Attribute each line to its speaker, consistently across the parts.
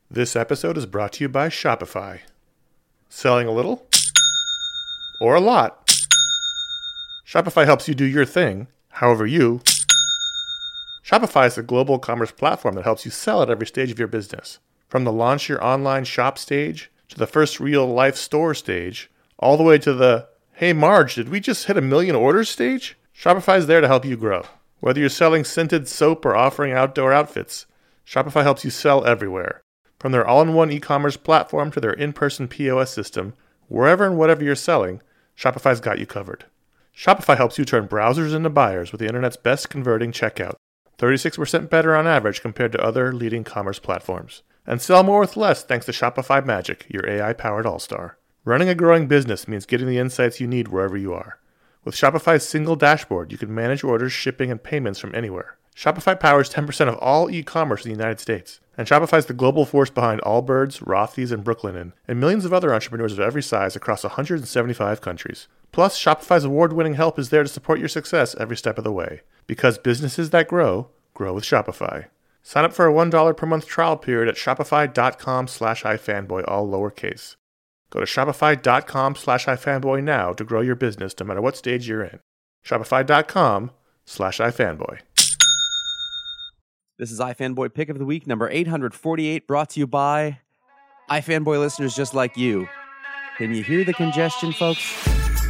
Speaker 1: This episode is brought to you by Shopify. Selling a little? Or a lot? Shopify helps you do your thing, however you. Shopify is a global commerce platform that helps you sell at every stage of your business. From the launch your online shop stage, to the first real-life store stage, all the way to the, hey Marge, did we just hit 1 million orders stage? Shopify is there to help you grow. Whether you're selling scented soap or offering outdoor outfits, Shopify helps you sell everywhere. From their all-in-one e-commerce platform to their in-person POS system, wherever and whatever you're selling, Shopify's got you covered. Shopify helps you turn browsers into buyers with the internet's best converting checkout, 36% better on average compared to other leading commerce platforms. And sell more with less thanks to Shopify Magic, your AI-powered all-star. Running a growing business means getting the insights you need wherever you are. With Shopify's single dashboard, you can manage orders, shipping, and payments from anywhere. Shopify powers 10% of all e-commerce in the United States. And Shopify is the global force behind Allbirds, Rothy's, and Brooklinen, and millions of other entrepreneurs of every size across 175 countries. Plus, Shopify's award-winning help is there to support your success every step of the way. Because businesses that grow with Shopify. Sign up for a $1 per month trial period at shopify.com/ifanboy, all lowercase. Go to shopify.com/ifanboy now to grow your business no matter what stage you're in. Shopify.com/ifanboy.
Speaker 2: This is iFanboy Pick of the Week, number 848, brought to you by iFanboy listeners just like you. Can you hear the congestion, folks?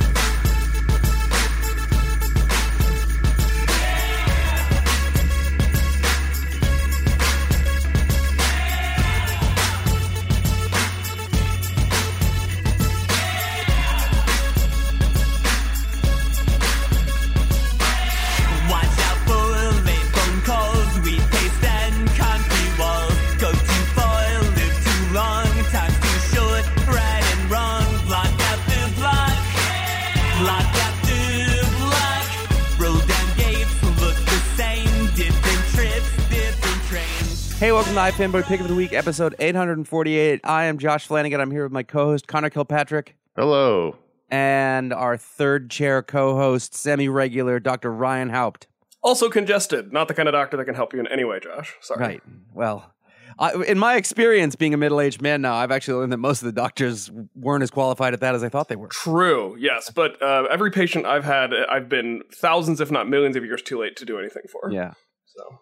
Speaker 2: Hey, welcome to iFanboy Pick of the Week, episode 848. I am Josh Flanagan. I'm here with my co-host, Connor Kilpatrick.
Speaker 1: Hello.
Speaker 2: And our third chair co-host, semi-regular, Dr. Ryan Haupt.
Speaker 3: Also congested. Not the kind of doctor that can help you in any way, Josh. Sorry.
Speaker 2: Right. Well, in my experience being a middle-aged man now, I've actually learned that most of the doctors weren't as qualified at that as I thought they were.
Speaker 3: True, yes. But every patient I've had, I've been thousands, if not millions of years too late to do anything for.
Speaker 2: Yeah.
Speaker 3: So...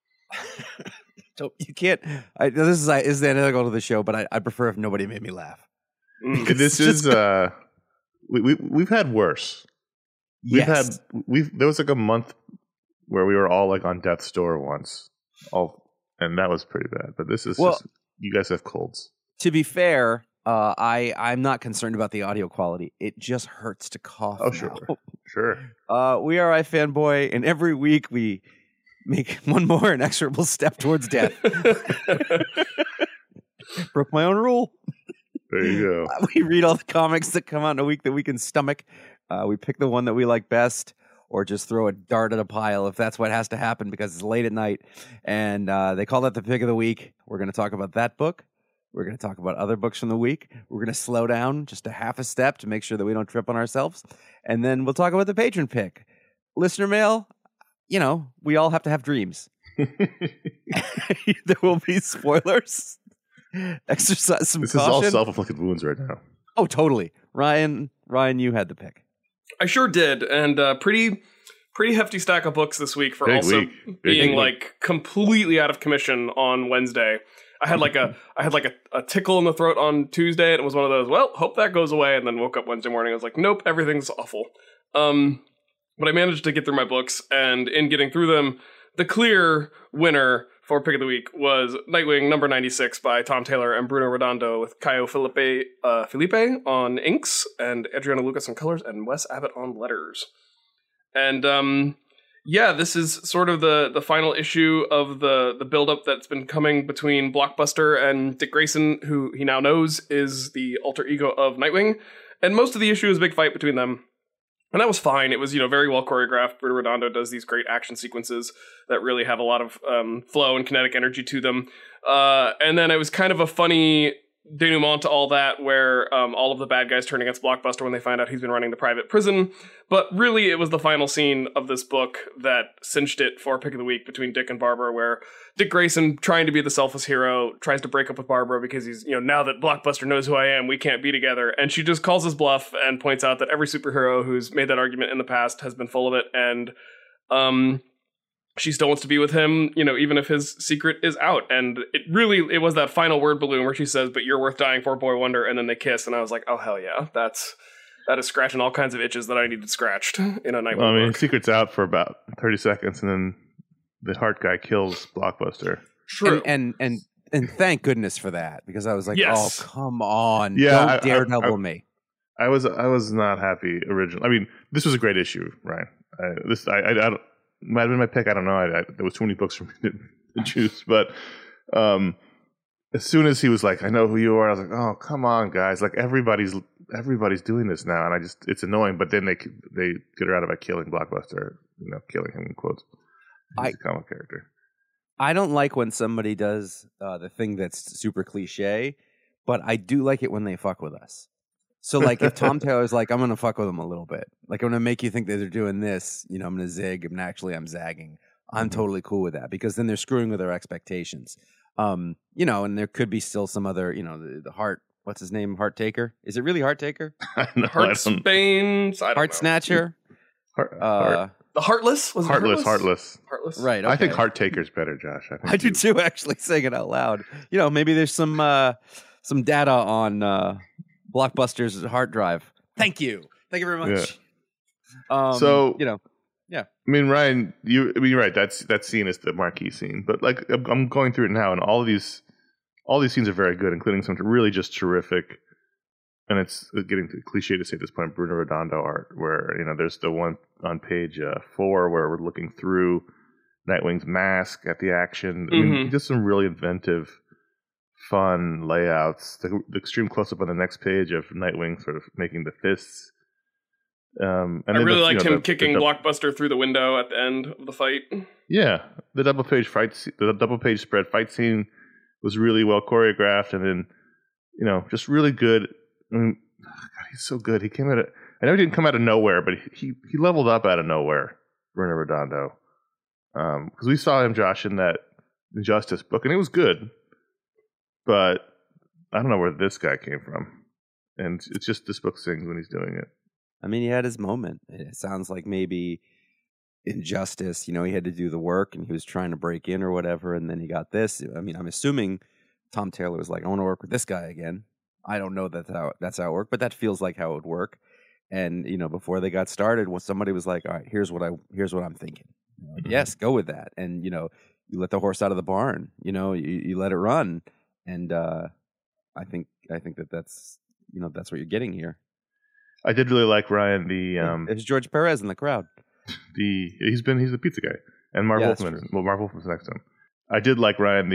Speaker 2: So you can't. This is antithetical to the show, but I prefer if nobody made me laugh.
Speaker 1: This is we've had worse.
Speaker 2: Yes.
Speaker 1: There was like a month where we were all like on death's door once, and that was pretty bad. But this is just, you guys have colds.
Speaker 2: To be fair, I'm not concerned about the audio quality. It just hurts to cough.
Speaker 1: Oh,
Speaker 2: now.
Speaker 1: Sure.
Speaker 2: We are iFanboy, and every week we make one more inexorable step towards death. Broke my own rule.
Speaker 1: There you go.
Speaker 2: We read all the comics that come out in a week that we can stomach. We pick the one that we like best, or just throw a dart at a pile if that's what has to happen because it's late at night. And they call that the pick of the week. We're going to talk about that book. We're going to talk about other books from the week. We're going to slow down just a half a step to make sure that we don't trip on ourselves. And then we'll talk about the patron pick. Listener mail. You know, we all have to have dreams. There will be spoilers. Exercise some
Speaker 1: This
Speaker 2: caution.
Speaker 1: is all self-inflicted wounds right now.
Speaker 2: Oh, totally. Ryan, you had the pick.
Speaker 3: I sure did, and pretty hefty stack of books this week for
Speaker 1: Big
Speaker 3: also
Speaker 1: week.
Speaker 3: being
Speaker 1: Big
Speaker 3: like completely out of commission on Wednesday. I had like a tickle in the throat on Tuesday, and it was one of those, well, hope that goes away, and then woke up Wednesday morning, I was like, nope, everything's awful. But I managed to get through my books, and in getting through them, the clear winner for Pick of the Week was Nightwing number 96 by Tom Taylor and Bruno Redondo, with Caio Felipe on inks, and Adriano Lucas on colors, and Wes Abbott on letters. And this is sort of the final issue of the build-up that's been coming between Blockbuster and Dick Grayson, who he now knows is the alter ego of Nightwing. And most of the issue is a big fight between them. And that was fine. It was, very well choreographed. Bruno Redondo does these great action sequences that really have a lot of flow and kinetic energy to them. And then it was kind of a funny denouement to all that where all of the bad guys turn against Blockbuster when they find out he's been running the private prison. But really, it was the final scene of this book that cinched it for Pick of the Week between Dick and Barbara, where Dick Grayson, trying to be the selfless hero, tries to break up with Barbara because he's, now that Blockbuster knows who I am, we can't be together. And she just calls his bluff and points out that every superhero who's made that argument in the past has been full of it. And she still wants to be with him, even if his secret is out. And it was that final word balloon where she says, "But you're worth dying for, Boy Wonder," and then they kiss. And I was like, oh, hell yeah. That is scratching all kinds of itches that I needed scratched in a Nightwing book.
Speaker 1: Secret's out for about 30 seconds, and then the heart guy kills Blockbuster.
Speaker 3: True.
Speaker 2: And thank goodness for that, because I was like,
Speaker 3: yes.
Speaker 2: Oh, come on.
Speaker 1: Yeah,
Speaker 2: Don't Daredevil me.
Speaker 1: I was not happy originally. I mean, this was a great issue, Ryan. I don't, might have been my pick. I don't know. There was too many books for me to choose. But as soon as he was like, "I know who you are," I was like, "Oh, come on, guys! Like everybody's doing this now," and it's annoying. But then they get her out of it killing Blockbuster, killing him in quotes. He's a comic character.
Speaker 2: I don't like when somebody does the thing that's super cliche, but I do like it when they fuck with us. So, like, if Tom Taylor's like, I'm going to fuck with them a little bit. Like, I'm going to make you think that they're doing this. I'm going to zig, and actually I'm zagging. I'm totally cool with that, because then they're screwing with their expectations. And there could be still some other, the Heart, what's his name? Heart Taker? Is it really Heart Taker?
Speaker 3: Heart Spain.
Speaker 2: Heart Snatcher?
Speaker 3: The Heartless? Was it
Speaker 1: Heartless.
Speaker 2: Right. Okay.
Speaker 1: I think Heart Taker's better, Josh.
Speaker 2: I do too, actually, saying it out loud. Maybe there's some data on Blockbuster's hard drive. Thank you very much.
Speaker 1: Yeah.
Speaker 2: Yeah.
Speaker 1: I mean, Ryan, you're right. That scene is the marquee scene. But like, I'm going through it now, and all these scenes are very good, including some really just terrific. And it's getting cliche to say at this point, Bruno Redondo art, where there's the one on page 4 where we're looking through Nightwing's mask at the action. I mean, he did some really inventive, fun layouts. The extreme close up on the next page of Nightwing sort of making the fists. And
Speaker 3: I really liked him kicking Blockbuster through the window at the end of the fight.
Speaker 1: Yeah, the double page spread fight scene was really well choreographed, and then just really good. I mean, God, he's so good. He came I know he didn't come out of nowhere, but he leveled up out of nowhere. Bruno Redondo, because we saw him, Josh, in that Injustice book, and it was good. But I don't know where this guy came from. And it's just this book sings when he's doing it.
Speaker 2: I mean, he had his moment. It sounds like maybe Injustice, he had to do the work and he was trying to break in or whatever. And then he got this. I mean, I'm assuming Tom Taylor was like, I want to work with this guy again. I don't know that's how it worked, but that feels like how it would work. And, before they got started, when somebody was like, all right, here's what I'm thinking. Yes, go with that. And, you let the horse out of the barn, you let it run. And I think that's that's what you're getting here.
Speaker 1: I did really like Ryan.
Speaker 2: There's George Perez in the crowd.
Speaker 1: He's the pizza guy, and Marv Wolfman. Well, Marv Wolfman's next to him. I did like Ryan.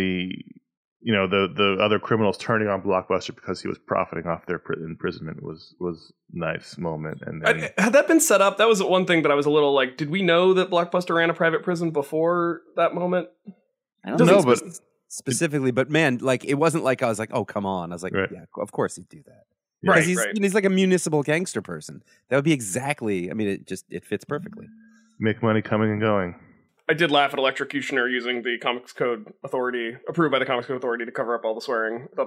Speaker 1: The other criminals turning on Blockbuster because he was profiting off their imprisonment was nice moment. And then,
Speaker 3: had that been set up? That was one thing that I was a little like, did we know that Blockbuster ran a private prison before that moment?
Speaker 2: I don't know, but specifically, but man, like it wasn't like I was like, oh, come on. I was like, yeah, of course he'd do that.
Speaker 3: Right,
Speaker 2: he's like a municipal gangster person. That would be exactly. I mean, it fits perfectly.
Speaker 1: Make money coming and going.
Speaker 3: I did laugh at Electrocutioner using the Comics Code Authority, approved by the Comics Code Authority, to cover up all the swearing. I thought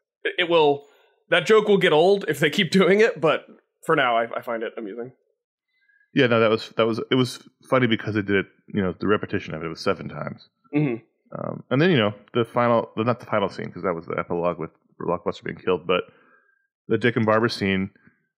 Speaker 3: that joke will get old if they keep doing it, but for now, I find it amusing.
Speaker 1: Yeah, no, it was funny because it did it. The repetition of it was 7 times.
Speaker 3: Mm-hmm.
Speaker 1: And then not the final scene, because that was the epilogue with Blockbuster being killed, but the Dick and Barbara scene,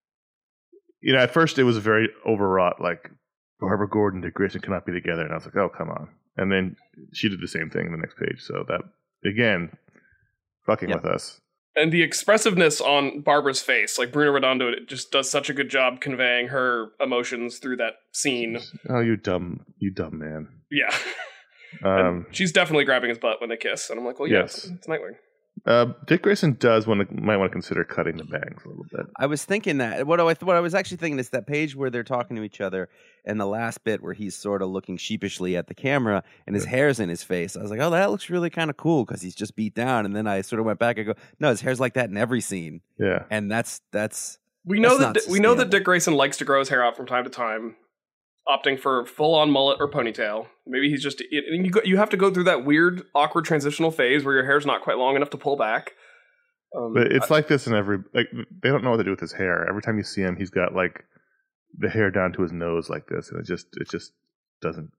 Speaker 1: at first it was very overwrought, like Barbara Gordon, Dick Grayson cannot be together. And I was like, oh, come on. And then she did the same thing in the next page. So that, again, fucking with us.
Speaker 3: And the expressiveness on Barbara's face, like Bruno Redondo just does such a good job conveying her emotions through that scene.
Speaker 1: Oh, you dumb man.
Speaker 3: Yeah. She's definitely grabbing his butt when they kiss. And I'm like, well, yes, it's Nightwing.
Speaker 1: Dick Grayson might want to consider cutting the bangs a little bit.
Speaker 2: I was thinking that. What I was actually thinking is that page where they're talking to each other, and the last bit where he's sort of looking sheepishly at the camera, and his hair's in his face. I was like, oh, that looks really kind of cool because he's just beat down. And then I sort of went back and go, no, his hair's like that in every scene.
Speaker 1: Yeah,
Speaker 2: and that's
Speaker 3: we know that Dick Grayson likes to grow his hair out from time to time, opting for full-on mullet or ponytail. Maybe he's just... You have to go through that weird, awkward transitional phase where your hair's not quite long enough to pull back.
Speaker 1: But it's like this in every... Like, they don't know what to do with his hair. Every time you see him, he's got, like, the hair down to his nose like this, and it just doesn't...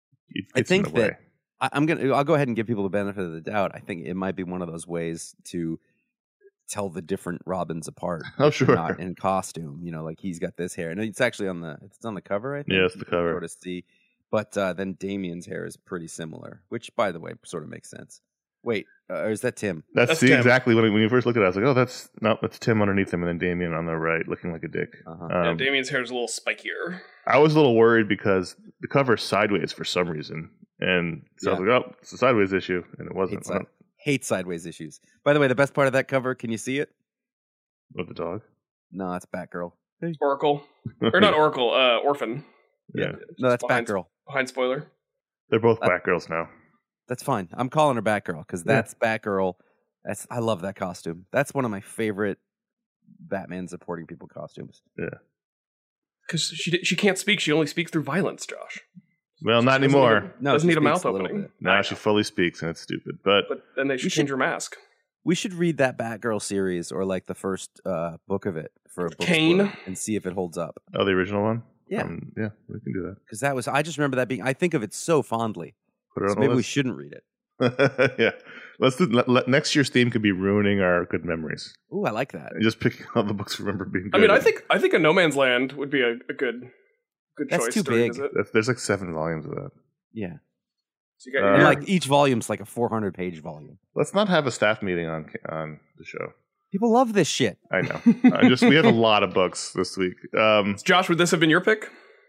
Speaker 2: I think that... I'll go ahead and give people the benefit of the doubt. I think it might be one of those ways to tell the different Robins apart.
Speaker 1: Oh, sure.
Speaker 2: Not in costume, like he's got this hair, and it's actually on the cover. I think.
Speaker 1: Yeah, it's the cover.
Speaker 2: Sort of see, but then Damien's hair is pretty similar, which, by the way, sort of makes sense. Wait, or is that Tim?
Speaker 1: That's Tim. Exactly when you first looked at it. I was like, oh, that's Tim underneath him, and then Damien on the right, looking like a dick.
Speaker 3: Yeah, Damien's hair is a little spikier.
Speaker 1: I was a little worried because the cover's sideways for some reason, and so I was like, oh, it's a sideways issue, and it wasn't.
Speaker 2: Hate sideways issues. By the way, the best part of that cover, can you see it?
Speaker 1: With the dog?
Speaker 2: No, it's Batgirl.
Speaker 3: Oracle. Or not Oracle, Orphan.
Speaker 1: Yeah.
Speaker 2: No, that's Batgirl.
Speaker 3: Behind spoiler.
Speaker 1: They're both Batgirls now.
Speaker 2: That's fine. I'm calling her Batgirl because that's Batgirl. I love that costume. That's one of my favorite Batman supporting people costumes.
Speaker 1: Yeah.
Speaker 3: Because she can't speak. She only speaks through violence, Josh.
Speaker 1: Well, not anymore.
Speaker 3: Doesn't need a mouth opening.
Speaker 1: Now she fully speaks, and it's stupid. But
Speaker 3: then they should change her mask.
Speaker 2: We should read that Batgirl series or like the first book of it for a book
Speaker 3: Kane
Speaker 2: and see if it holds up.
Speaker 1: Oh, the original one?
Speaker 2: Yeah.
Speaker 1: Yeah, we can do that.
Speaker 2: Because I just remember that being, I think of it so fondly.
Speaker 1: Put it on
Speaker 2: so maybe we shouldn't read
Speaker 1: it. Yeah. Let's do, next year's theme could be ruining our good memories.
Speaker 2: Ooh, I like that.
Speaker 1: And just picking all the books we remember being good.
Speaker 3: I mean, I think a No Man's Land would be a good
Speaker 2: That's
Speaker 3: choice
Speaker 2: too
Speaker 3: to
Speaker 2: big.
Speaker 3: revisit.
Speaker 1: There's like 7 volumes of that.
Speaker 2: Yeah.
Speaker 3: So you got
Speaker 2: like each volume's like a 400-page volume.
Speaker 1: Let's not have a staff meeting on the show.
Speaker 2: People love this shit.
Speaker 1: I know. We have a lot of books this week.
Speaker 3: Josh, would this have been your pick?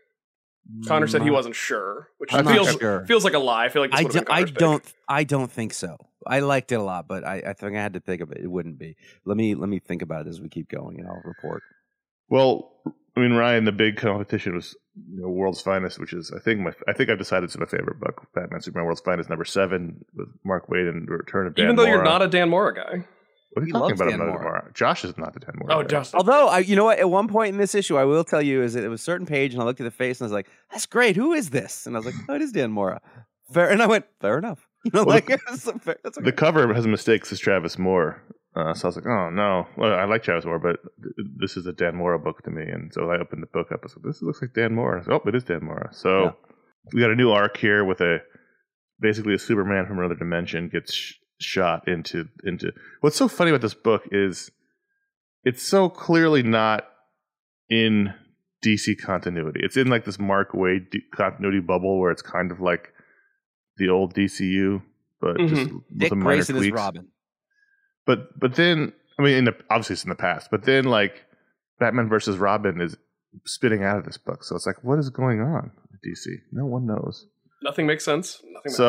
Speaker 3: Connor said he wasn't sure, which feels like a lie. I feel like this would have been Connor's pick.
Speaker 2: I don't think so. I liked it a lot, but I think I had to think of it. It wouldn't be. Let me think about it as we keep going, and I'll report.
Speaker 1: Well, I mean, Ryan, the big competition was World's Finest, which is I think I've decided it's my favorite book. Batman Superman World's Finest, number 7 with Mark Waid and the Return of Dan
Speaker 3: Even though
Speaker 1: Mora.
Speaker 3: You're not a Dan Mora guy.
Speaker 1: What are you talking about? Dan Mora? Josh is not the Dan Mora.
Speaker 3: Oh, Josh.
Speaker 2: Although, you know what? At one point in this issue, I will tell you, is that it was a certain page, and I looked at the face, and I was like, "That's great. Who is this?" And I was like, "Oh, it is Dan Mora." Fair, and I went, "Fair enough." That's okay.
Speaker 1: The cover has mistakes as Travis Moore. So I was like, oh, no. Well, I like Travis Moore, but this is a Dan Mora book to me. And so I opened the book up. I was like, this looks like Dan Mora. Oh, it is Dan Mora. So we got a new arc here with basically a Superman from another dimension gets shot into. What's so funny about this book is it's so clearly not in DC continuity. It's in like this Mark Waid continuity bubble where it's kind of like the old DCU, but just with
Speaker 2: Dick
Speaker 1: a minor
Speaker 2: Grayson
Speaker 1: tweaks.
Speaker 2: is Robin.
Speaker 1: But then, I mean, obviously it's in the past, but then like Batman versus Robin is spitting out of this book. So it's like, what is going on with DC? No one knows.
Speaker 3: Nothing makes sense.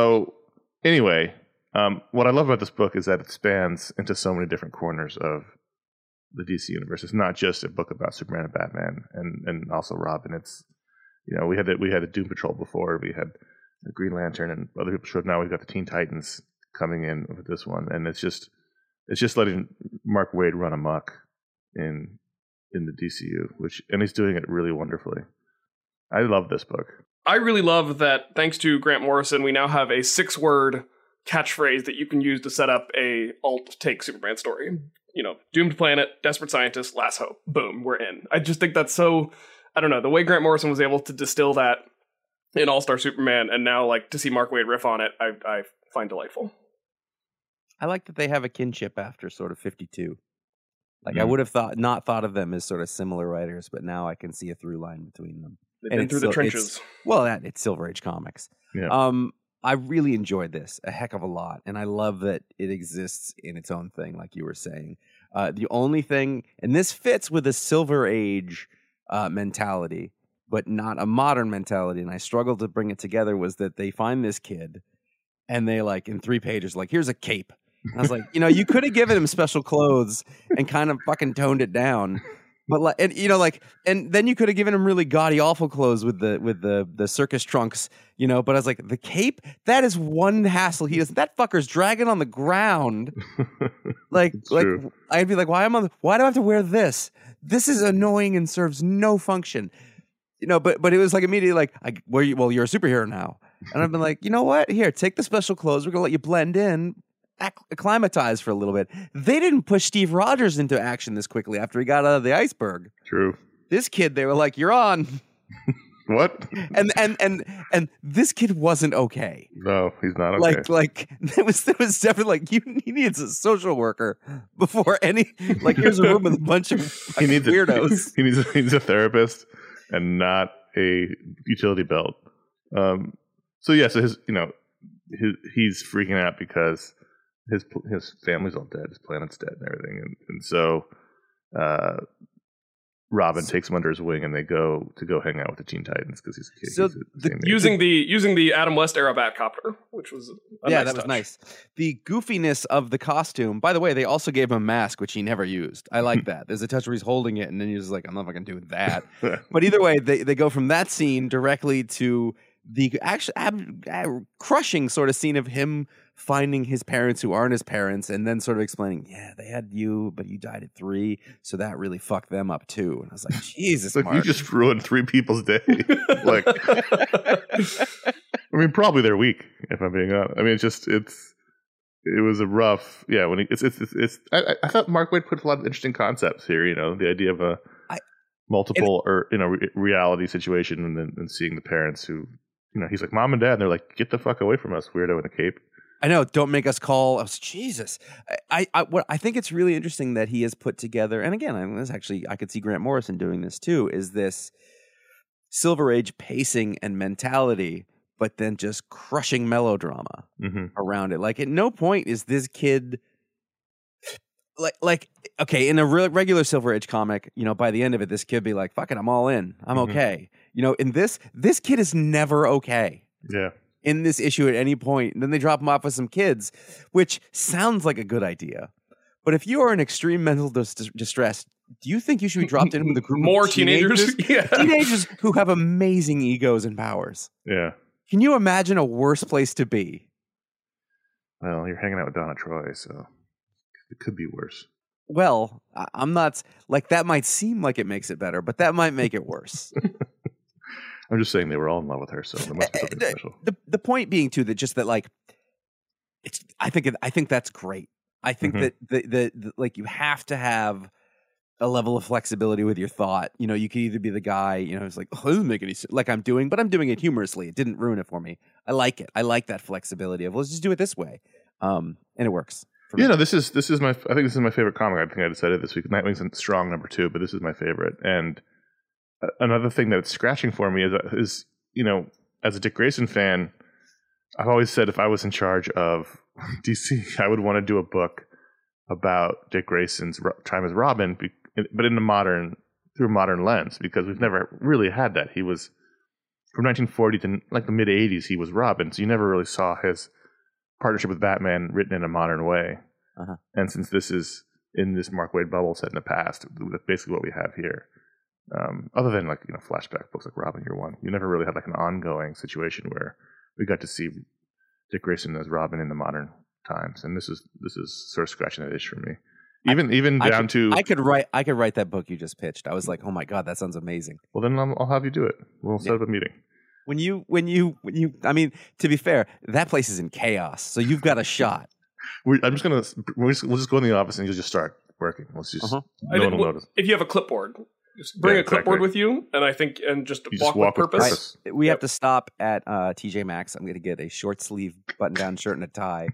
Speaker 1: Anyway, what I love about this book is that it spans into so many different corners of the DC universe. It's not just a book about Superman and Batman and also Robin. It's, we had the Doom Patrol before. We had the Green Lantern and other people showed. Now we've got the Teen Titans coming in with this one. And it's just letting Mark Waid run amok in the DCU, and he's doing it really wonderfully. I love this book.
Speaker 3: I really love that thanks to Grant Morrison, we now have a 6-word catchphrase that you can use to set up a alt-take Superman story. Doomed planet, desperate scientist, last hope. Boom, we're in. I just think that's so, I don't know, the way Grant Morrison was able to distill that in All-Star Superman, and now like to see Mark Waid riff on it, I find delightful.
Speaker 2: I like that they have a kinship after sort of 52. Like I would have not thought of them as sort of similar writers, but now I can see a through line between them.
Speaker 3: They've been through the trenches.
Speaker 2: It's Silver Age comics.
Speaker 1: Yeah.
Speaker 2: I really enjoyed this a heck of a lot, and I love that it exists in its own thing, like you were saying. The only thing, and this fits with a Silver Age mentality, but not a modern mentality, and I struggled to bring it together, was that they find this kid, and they like in 3 pages, like, here's a cape. And I was like, you could have given him special clothes and kind of fucking toned it down. But like, and then you could have given him really gaudy, awful clothes with the circus trunks, But I was like, the cape, that is one hassle. That fucker's dragging on the ground. Like I'd be like, why do I have to wear this? This is annoying and serves no function, But it was like immediately like, well, you're a superhero now, and I've been like, you know what? Here, take the special clothes. We're gonna let you blend in. Acclimatize for a little bit. They didn't push Steve Rogers into action this quickly after he got out of the iceberg.
Speaker 1: True.
Speaker 2: This kid, they were like, "You're on."
Speaker 1: What?
Speaker 2: And this kid wasn't okay.
Speaker 1: No, he's not okay.
Speaker 2: Like it was definitely like he needs a social worker before any. Like here's a room with a bunch of weirdos.
Speaker 1: He needs a therapist and not a utility belt. So he's freaking out because his family's all dead, his planet's dead, and everything, and so Robin takes him under his wing, and they go hang out with the Teen Titans because he's a kid.
Speaker 3: So using the Adam West era Batcopter, which was
Speaker 2: that was nice. The goofiness of the costume. By the way, they also gave him a mask, which he never used. I like that. There's a touch where he's holding it, and then he's like, "I'm not fucking doing that." But either way, they go from that scene directly to the actual crushing sort of scene of him finding his parents who aren't his parents, and then sort of explaining, they had you, but you died at 3, so that really fucked them up too. And I was like, Jesus,
Speaker 1: like, you just ruined 3 people's day. Like, I mean, probably their week, if I'm being honest. I mean, it was a rough, when I thought Mark Waid put a lot of interesting concepts here, the idea of a multiple or reality situation, and then seeing the parents who, he's like, Mom and Dad, and they're like, get the fuck away from us, weirdo in a cape.
Speaker 2: I know. Don't make us call. I was, Jesus. I think it's really interesting that he has put together, and again, I could see Grant Morrison doing this too, is this Silver Age pacing and mentality, but then just crushing melodrama around it. Like at no point is this kid like okay, in a regular Silver Age comic, by the end of it, this kid be like, fuck it, I'm all in. I'm okay. In this kid is never okay.
Speaker 1: Yeah.
Speaker 2: In this issue at any point. And then they drop him off with some kids, which sounds like a good idea. But if you are in extreme mental distress, do you think you should be dropped in with a group
Speaker 3: more
Speaker 2: of teenagers?
Speaker 3: Yeah.
Speaker 2: Teenagers who have amazing egos and powers.
Speaker 1: Yeah.
Speaker 2: Can you imagine a worse place to be?
Speaker 1: Well, you're hanging out with Donna Troy, so it could be worse.
Speaker 2: Well, I'm not like that. Might seem like it makes it better, but that might make it worse.
Speaker 1: I'm just saying they were all in love with her, so there must be something special.
Speaker 2: The point being too that like it's. I think that's great. I think that the like you have to have a level of flexibility with your thought. You could either be the guy, who's like, oh, it doesn't make any sense, like I'm doing, but I'm doing it humorously. It didn't ruin it for me. I like it. I like that flexibility of let's just do it this way, and it works.
Speaker 1: This is my. I think this is my favorite comic. I think I decided this week. Nightwing's a strong number 2, but this is my favorite. And another thing that it's scratching for me is as a Dick Grayson fan, I've always said if I was in charge of DC, I would want to do a book about Dick Grayson's time as Robin, but through a modern lens, because we've never really had that. He was from 1940 to like the mid 80s. He was Robin, so you never really saw his partnership with Batman written in a modern way. And since this is in this Mark Waid bubble set in the past, that's basically what we have here. Other than flashback books like Robin Year One, you never really had like an ongoing situation where we got to see Dick Grayson as Robin in the modern times, and this is sort of scratching that itch for me. I could write that book you just pitched. I was like, oh my god, that sounds amazing. Well, then I'll have you do it. We'll set up a meeting.
Speaker 2: When you, I mean, to be fair, that place is in chaos, so you've got a shot.
Speaker 1: We'll just go in the office and you'll just start working. Let's just no one will notice.
Speaker 3: If you have a clipbord, just bring a clipboard with you, and just walk with purpose.
Speaker 2: We have to stop at TJ Maxx. I'm going to get a short sleeve button down shirt and a tie.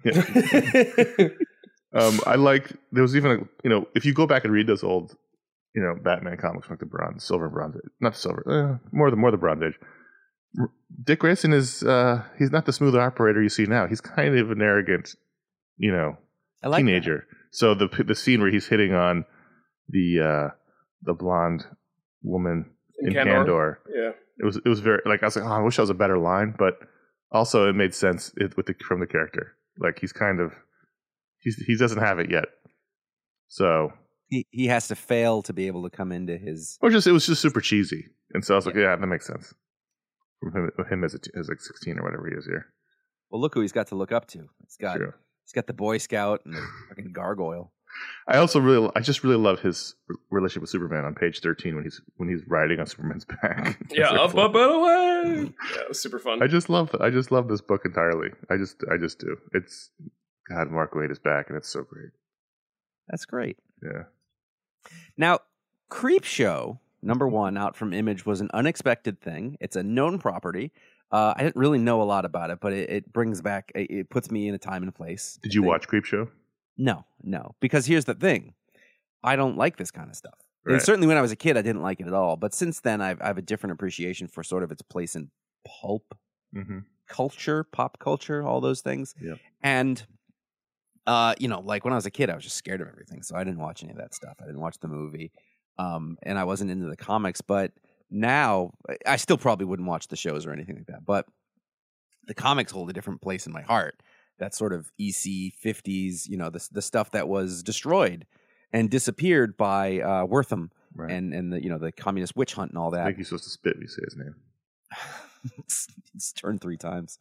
Speaker 1: I like. There was even if you go back and read those old Batman comics like the Silver and Bronze Age, not the Silver, more the Bronze Age. Dick Grayson is he's not the smooth operator you see now. He's kind of an arrogant, teenager. That. So the scene where he's hitting on the blonde woman in Kandor.
Speaker 3: Yeah.
Speaker 1: It was very like I was like, I wish that was a better line, but also it made sense from the character. Like he's he doesn't have it yet. So
Speaker 2: he has to fail to be able to come into his.
Speaker 1: Or it was just super cheesy, and so I was like, yeah, that makes sense. From him as like 16 or whatever he is here.
Speaker 2: Well, look who he's got to look up to.
Speaker 1: True.
Speaker 2: He's got the Boy Scout and the fucking gargoyle.
Speaker 1: I just really love his relationship with Superman on page 13 when he's riding on Superman's back.
Speaker 3: Yeah, up and away. Yeah, it was super fun.
Speaker 1: I just love this book entirely. I just do. It's God, Mark Waid is back, and it's so great.
Speaker 2: That's great.
Speaker 1: Yeah.
Speaker 2: Now, Creepshow #1 out from Image was an unexpected thing. It's a known property. I didn't really know a lot about it, but it brings back. It puts me in a time and a place.
Speaker 1: Did you watch Creepshow?
Speaker 2: No. Because here's the thing. I don't like this kind of stuff.
Speaker 1: Right.
Speaker 2: And certainly when I was a kid, I didn't like it at all. But since then, I have a different appreciation for sort of its place in pulp culture, pop culture, all those things.
Speaker 1: Yeah.
Speaker 2: And, like when I was a kid, I was just scared of everything. So I didn't watch any of that stuff. I didn't watch the movie. And I wasn't into the comics. But now, I still probably wouldn't watch the shows or anything like that. But the comics hold a different place in my heart. That sort of EC 50s, the stuff that was destroyed and disappeared by Wortham,
Speaker 1: right.
Speaker 2: and the communist witch hunt and all that.
Speaker 1: I think you're supposed to spit when you say his name.
Speaker 2: It's turned 3 times.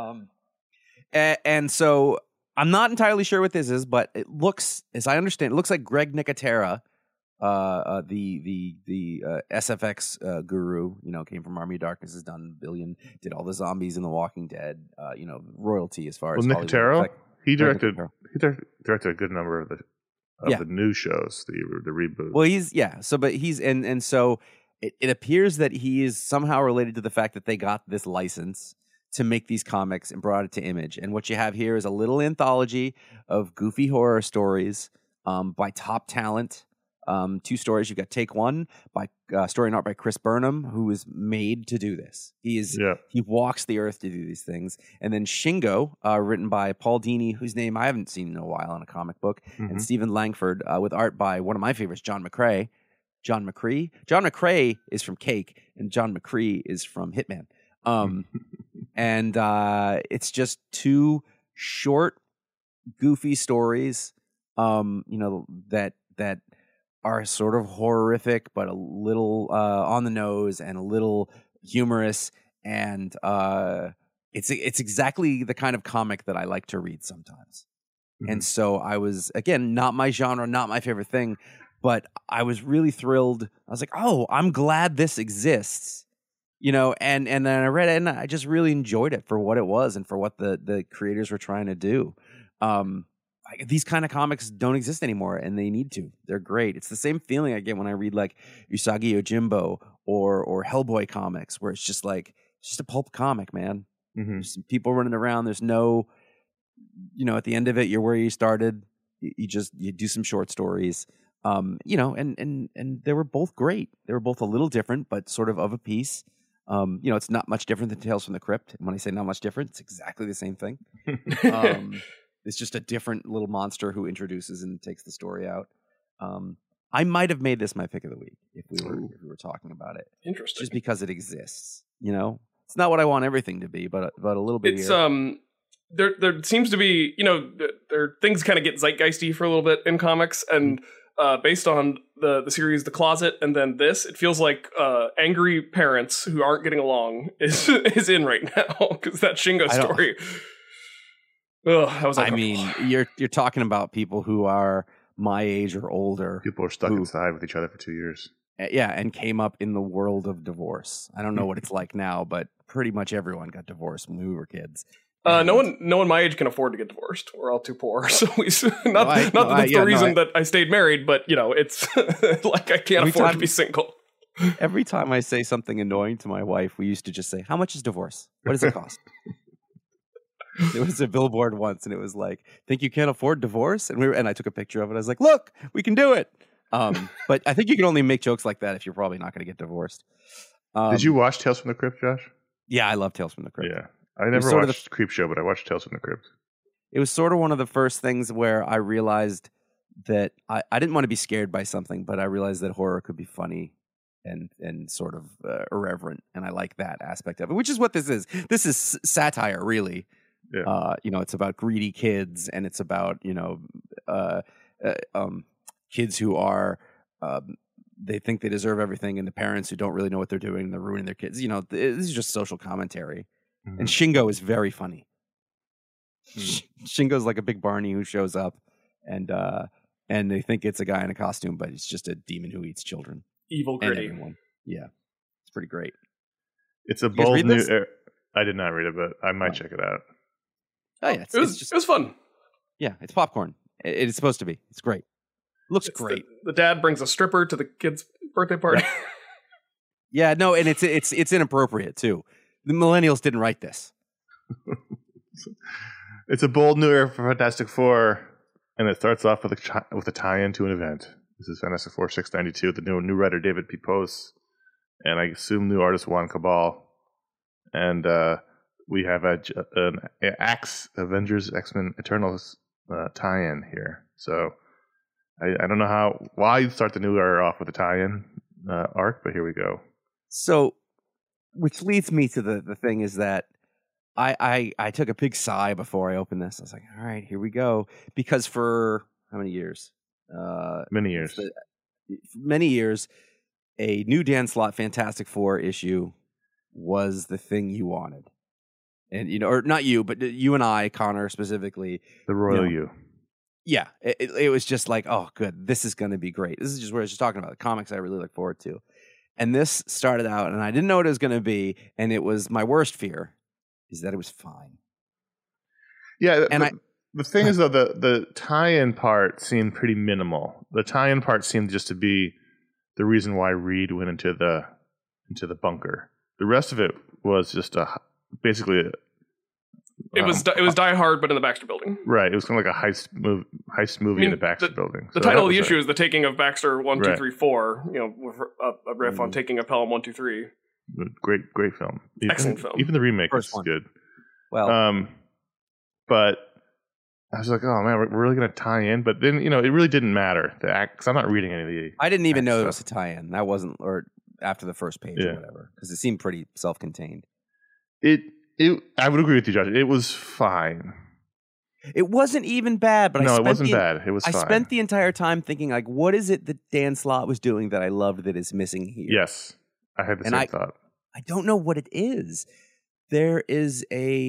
Speaker 2: And so I'm not entirely sure what this is, but it looks, as I understand, it looks like Greg Nicotera, the SFX guru, came from Army of Darkness, has done Billion, did all the zombies in The Walking Dead, royalty as far as
Speaker 1: Nicotero, he directed a good number of the new shows, the reboot.
Speaker 2: Well, so it appears that he is somehow related to the fact that they got this license to make these comics and brought it to Image. And what you have here is a little anthology of goofy horror stories by top talent. 2 stories. You've got Take One by story and art by Chris Burnham, who is made to do this. He walks the earth to do these things. And then Shingo, written by Paul Dini, whose name I haven't seen in a while in a comic book, and Stephen Langford, with art by one of my favorites, John McCrea. John McCrea is from Cake, and John McCree is from Hitman. And it's just 2 short, goofy stories, that are sort of horrific, but a little on the nose and a little humorous, and it's exactly the kind of comic that I like to read sometimes. And so I was, again, not my genre, not my favorite thing, but I was really thrilled. I was like, oh, I'm glad this exists, and then I read it and I just really enjoyed it for what it was and for what the creators were trying to do. These kind of comics don't exist anymore, and they need to. They're great. It's the same feeling I get when I read like Usagi Yojimbo or Hellboy comics, where it's just like a pulp comic, man. There's some people running around. There's no, at the end of it, you're where you started. You do some short stories, and they were both great. They were both a little different, but sort of a piece. It's not much different than Tales from the Crypt. And when I say not much different, it's exactly the same thing. It's just a different little monster who introduces and takes the story out. I might have made this my pick of the week if we were talking about it.
Speaker 3: Interesting.
Speaker 2: Just because it exists, It's not what I want everything to be, but a little bit.
Speaker 3: It's there seems to be, there things kind of get zeitgeisty for a little bit in comics, and based on the series The Closet and then this, it feels like angry parents who aren't getting along is in right now, because that Shingo story. Ugh, that was
Speaker 2: you're talking about people who are my age or older.
Speaker 1: People are stuck inside with each other for 2 years.
Speaker 2: Yeah, and came up in the world of divorce. I don't know what it's like now, but pretty much everyone got divorced when we were kids.
Speaker 3: No one my age can afford to get divorced. We're all too poor, so the reason that I stayed married. But it's like I can't afford to be single.
Speaker 2: Every time I say something annoying to my wife, we used to just say, "How much is divorce? What does it cost?" There was a billboard once, and it was like, "Think you can't afford divorce?" And I took a picture of it. I was like, "Look, we can do it." But I think you can only make jokes like that if you're probably not going to get divorced.
Speaker 1: Did you watch Tales from the Crypt, Josh?
Speaker 2: Yeah, I love Tales from the Crypt.
Speaker 1: Yeah, I never watched Creepshow, but I watched Tales from the Crypt.
Speaker 2: It was sort of one of the first things where I realized that I didn't want to be scared by something, but I realized that horror could be funny and sort of irreverent, and I like that aspect of it, which is what this is. This is satire, really.
Speaker 1: Yeah.
Speaker 2: It's about greedy kids, and it's about kids who are they think they deserve everything, and the parents who don't really know what they're doing and they're ruining their kids. This is just social commentary.
Speaker 1: Mhm.
Speaker 2: And Shingo is very funny.
Speaker 1: Mm.
Speaker 2: Shingo's like a big Barney who shows up, and they think it's a guy in a costume, but it's just a demon who eats children
Speaker 3: Evil
Speaker 2: and
Speaker 3: gritty.
Speaker 2: everyone. Yeah, it's pretty great.
Speaker 1: It's a
Speaker 2: You guys
Speaker 1: bold
Speaker 2: read
Speaker 1: new.
Speaker 2: this?
Speaker 1: I did not read it, but I might
Speaker 2: Oh.
Speaker 1: check it out.
Speaker 2: Oh yeah,
Speaker 3: It was fun.
Speaker 2: it's popcorn. It is supposed to be. It's great. Looks
Speaker 3: It's
Speaker 2: great.
Speaker 3: The dad brings a stripper to the kid's birthday party.
Speaker 2: Yeah, no, and it's inappropriate too. The millennials didn't write this.
Speaker 1: It's a bold new era for Fantastic Four, and it starts off with a tie-in to an event. This is Fantastic Four 692. The new writer David P. Post, and I assume new artist Juan Cabal, and we have an Avengers X-Men Eternals tie-in here. So I don't know why you start the new era off with a tie-in arc, but here we go.
Speaker 2: So, which leads me to the thing is that I took a big sigh before I opened this. I was like, all right, here we go. Because for how many years?
Speaker 1: Many years.
Speaker 2: Many years, a new Dan Slott Fantastic Four issue was the thing you wanted. And, or not you, but you and I, Connor specifically.
Speaker 1: The Royal You.
Speaker 2: Yeah, it was just like, oh, good. This is going to be great. This is just what I was just talking about. The comics I really look forward to. And this started out, and I didn't know what it was going to be. And it was my worst fear is that it was fine.
Speaker 1: Yeah,
Speaker 2: and
Speaker 1: the thing is, though, the tie-in part seemed pretty minimal. The tie-in part seemed just to be the reason why Reed went into the bunker. The rest of it was just basically
Speaker 3: It was Die Hard, but in the Baxter Building.
Speaker 1: Right. It was kind of like a heist movie in the Baxter Building.
Speaker 3: The title of the issue is The Taking of Baxter 1, 2, 3, 4. With a riff on Taking of Pelham 1, 2, 3.
Speaker 1: Great film.
Speaker 3: Excellent film.
Speaker 1: Even the remake
Speaker 2: First
Speaker 1: is
Speaker 2: one.
Speaker 1: good.
Speaker 2: Well,
Speaker 1: but I was like, oh man, we're really going to tie in. But then, it really didn't matter. The act, because I'm not reading any of the.
Speaker 2: I didn't even know it
Speaker 1: stuff.
Speaker 2: was a tie-in. That wasn't, or after the first page or
Speaker 1: Yeah.
Speaker 2: whatever, because it seemed pretty self-contained.
Speaker 1: I would agree with you, Josh. It was fine.
Speaker 2: It wasn't even bad, but
Speaker 1: It wasn't bad. It was fine.
Speaker 2: I spent the entire time thinking, like, what is it that Dan Slott was doing that I loved that is missing here?
Speaker 1: Yes. I had the
Speaker 2: And
Speaker 1: same thought.
Speaker 2: I don't know what it is. There is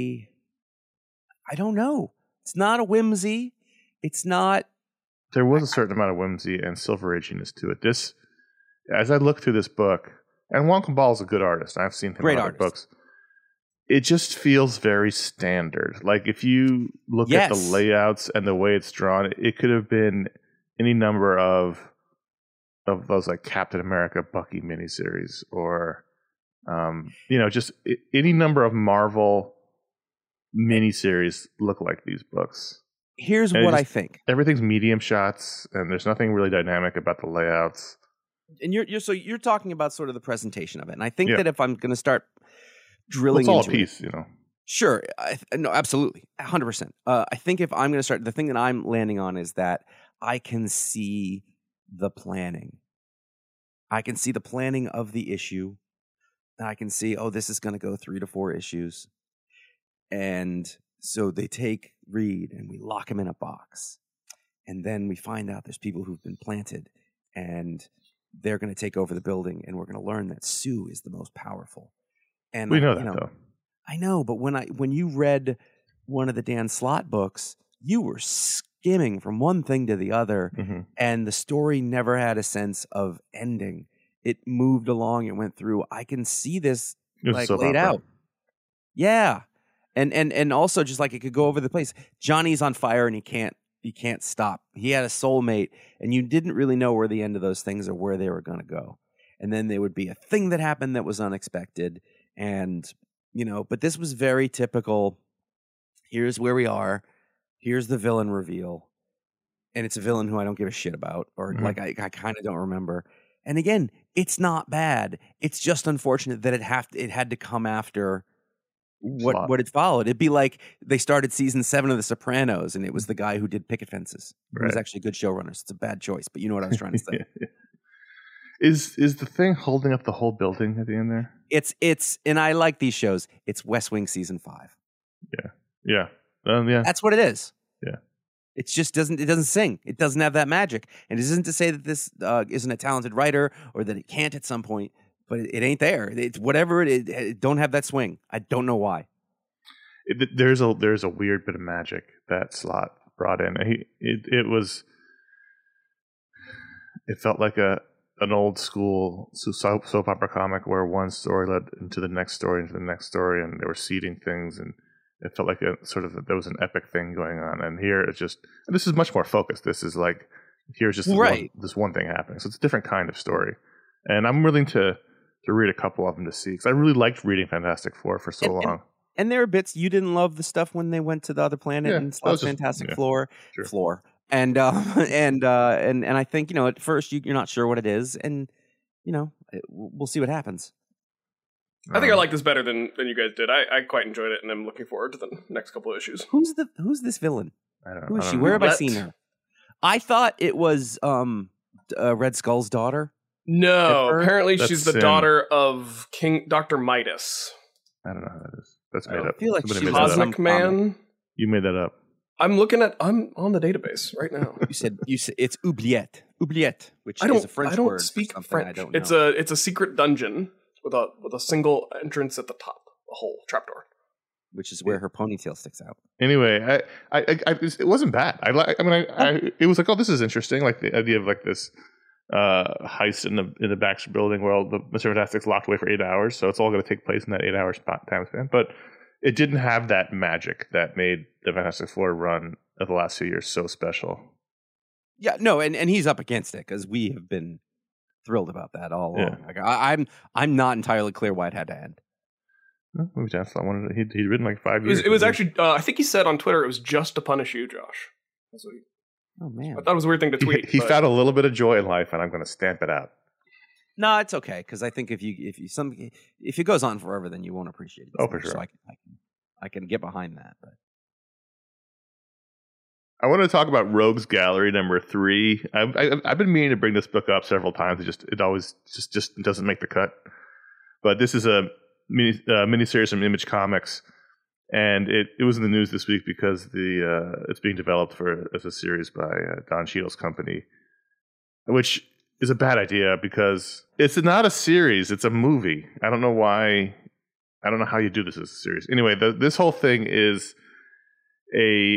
Speaker 2: I don't know. It's not a whimsy. It's not.
Speaker 1: There was a certain amount of whimsy and silver aginess to it. This, as I look through this book, and Juan Cabal is a good artist. I've seen him
Speaker 2: Great
Speaker 1: in other
Speaker 2: artist.
Speaker 1: books. It just feels very standard. Like if you look at the
Speaker 2: Yes.
Speaker 1: layouts and the way it's drawn, it could have been any number of those like Captain America, Bucky miniseries, or just any number of Marvel miniseries look like these books.
Speaker 2: Here's
Speaker 1: And
Speaker 2: what
Speaker 1: it
Speaker 2: I
Speaker 1: just-
Speaker 2: think.
Speaker 1: Everything's medium shots, and there's nothing really dynamic about the layouts.
Speaker 2: And you're talking about sort of the presentation of it. And I think
Speaker 1: Yeah.
Speaker 2: that if I'm going to start
Speaker 1: Well,
Speaker 2: drilling
Speaker 1: it's all a
Speaker 2: into it,
Speaker 1: piece,
Speaker 2: sure. No, absolutely. 100%. I think if I'm going to start, the thing that I'm landing on is that I can see the planning. I can see the planning of the issue. And I can see, this is going to go 3 to 4 issues. And so they take Reed and we lock him in a box. And then we find out there's people who've been planted and they're going to take over the building. And we're going to learn that Sue is the most powerful. And
Speaker 1: We know that, though.
Speaker 2: I know, but when you read one of the Dan Slott books, you were skimming from one thing to the other,
Speaker 1: Mm-hmm.
Speaker 2: and the story never had a sense of ending. It moved along, it went through. I can see this like laid out. Yeah. And also just like it could go over the place. Johnny's on fire and he can't stop. He had a soulmate, and you didn't really know where the end of those things or where they were going to go. And then there would be a thing that happened that was unexpected. And, but this was very typical. Here's where we are. Here's the villain reveal. And it's a villain who I don't give a shit about, or like I kind of don't remember. And again, it's not bad. It's just unfortunate that it had to come after what it followed. It'd be like they started season 7 of The Sopranos, and it was the guy who did Picket Fences. He was actually a good showrunner. So it's a bad choice, but you know what I was trying to say.
Speaker 1: Is the thing holding up the whole building at the end there?
Speaker 2: It's and I like these shows. It's West Wing season 5.
Speaker 1: Yeah. Yeah. Yeah.
Speaker 2: That's what it is.
Speaker 1: Yeah.
Speaker 2: It just doesn't sing. It doesn't have that magic. And it isn't to say that this isn't a talented writer or that it can't at some point, but it ain't there. It's whatever it don't have that swing. I don't know why.
Speaker 1: There's a weird bit of magic that Slott brought in. It felt like an old school soap opera comic where one story led into the next story, and they were seeding things, and it felt like there was an epic thing going on. And here this is much more focused. This is like, here's just this one thing happening. So it's a different kind of story. And I'm willing to read a couple of them to see, because I really liked reading Fantastic Four for so long.
Speaker 2: And there are bits you didn't love the stuff when they went to the other planet and Slott's Fantastic Floor. And I think, at first you're not sure what it is, and we'll see what happens.
Speaker 3: I think I like this better than you guys did. I quite enjoyed it, and I'm looking forward to the next couple of issues.
Speaker 2: Who's this villain?
Speaker 1: I don't know.
Speaker 2: Who is she? Where have I seen her? I thought it was Red Skull's daughter.
Speaker 3: No, apparently she's the daughter of King Dr. Midas.
Speaker 1: I don't know who that is. That's made up.
Speaker 2: I feel like
Speaker 3: she's Cosmic Man.
Speaker 1: You made that up.
Speaker 3: I'm on the database right now.
Speaker 2: You said it's oubliette, which is a French word.
Speaker 3: I don't speak French. I don't know. It's a secret dungeon with a single entrance at the top, a whole trapdoor,
Speaker 2: which is where her ponytail sticks out.
Speaker 1: Anyway, it wasn't bad. It was like, oh, this is interesting. Like the idea of like this heist in the Baxter building where all the Mr. Fantastic's locked away for 8 hours, so it's all going to take place in that 8 hour time span. But it didn't have that magic that made the Fantastic Four run of the last few years so special.
Speaker 2: Yeah, no, and he's up against it, because we have been thrilled about that all along.
Speaker 1: Yeah.
Speaker 2: Like, I'm not entirely clear why it had to end.
Speaker 1: Maybe that's not one. He'd written like 5 years.
Speaker 3: It was actually. I think he said on Twitter it was just to punish you, Josh. That's what
Speaker 2: oh man,
Speaker 3: I thought it was a weird thing to tweet.
Speaker 1: He found a little bit of joy in life, and I'm going to stamp it out.
Speaker 2: No, it's okay, because I think if it goes on forever, then you won't appreciate it.
Speaker 1: For sure.
Speaker 2: So I can get behind that. But
Speaker 1: I want to talk about Rogues Gallery number 3. I've been meaning to bring this book up several times. It always just doesn't make the cut. But this is a miniseries from Image Comics, and it was in the news this week because it's being developed as a series by Don Cheadle's company, which is a bad idea because it's not a series; it's a movie. I don't know why. I don't know how you do this as a series. Anyway, this whole thing is a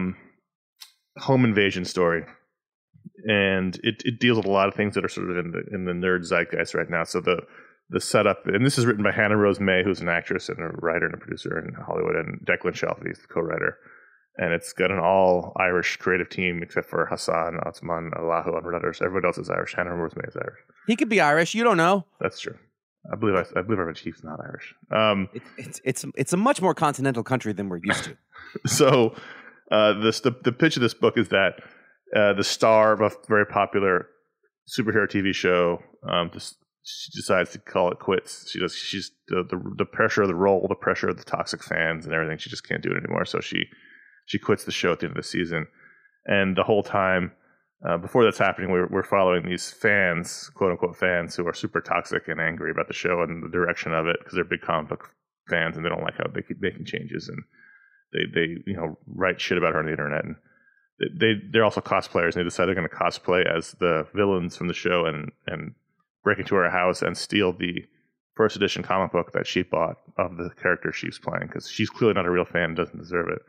Speaker 1: home invasion story, and it deals with a lot of things that are sort of in the nerd zeitgeist right now. So the setup, and this is written by Hannah Rose May, who's an actress and a writer and a producer in Hollywood, and Declan Shalvey is the co-writer. And it's got an all-Irish creative team except for Hassan Othman Allahu and others. Everybody else is Irish. Hannah Rose May is Irish.
Speaker 2: He could be Irish. You don't know.
Speaker 1: That's true. I believe our chief's not Irish.
Speaker 2: It's a much more continental country than we're used to.
Speaker 1: So the pitch of this book is that the star of a very popular superhero TV show, she decides to call it quits. She's the pressure of the role, the pressure of the toxic fans and everything. She just can't do it anymore. So she quits the show at the end of the season. And the whole time before that's happening, we're following these fans, quote unquote fans, who are super toxic and angry about the show and the direction of it because they're big comic book fans and they don't like how they keep making changes, and they write shit about her on the internet. And they're also cosplayers, and they decide they're going to cosplay as the villains from the show and break into her house and steal the first edition comic book that she bought of the character she's playing, because she's clearly not a real fan, doesn't deserve it.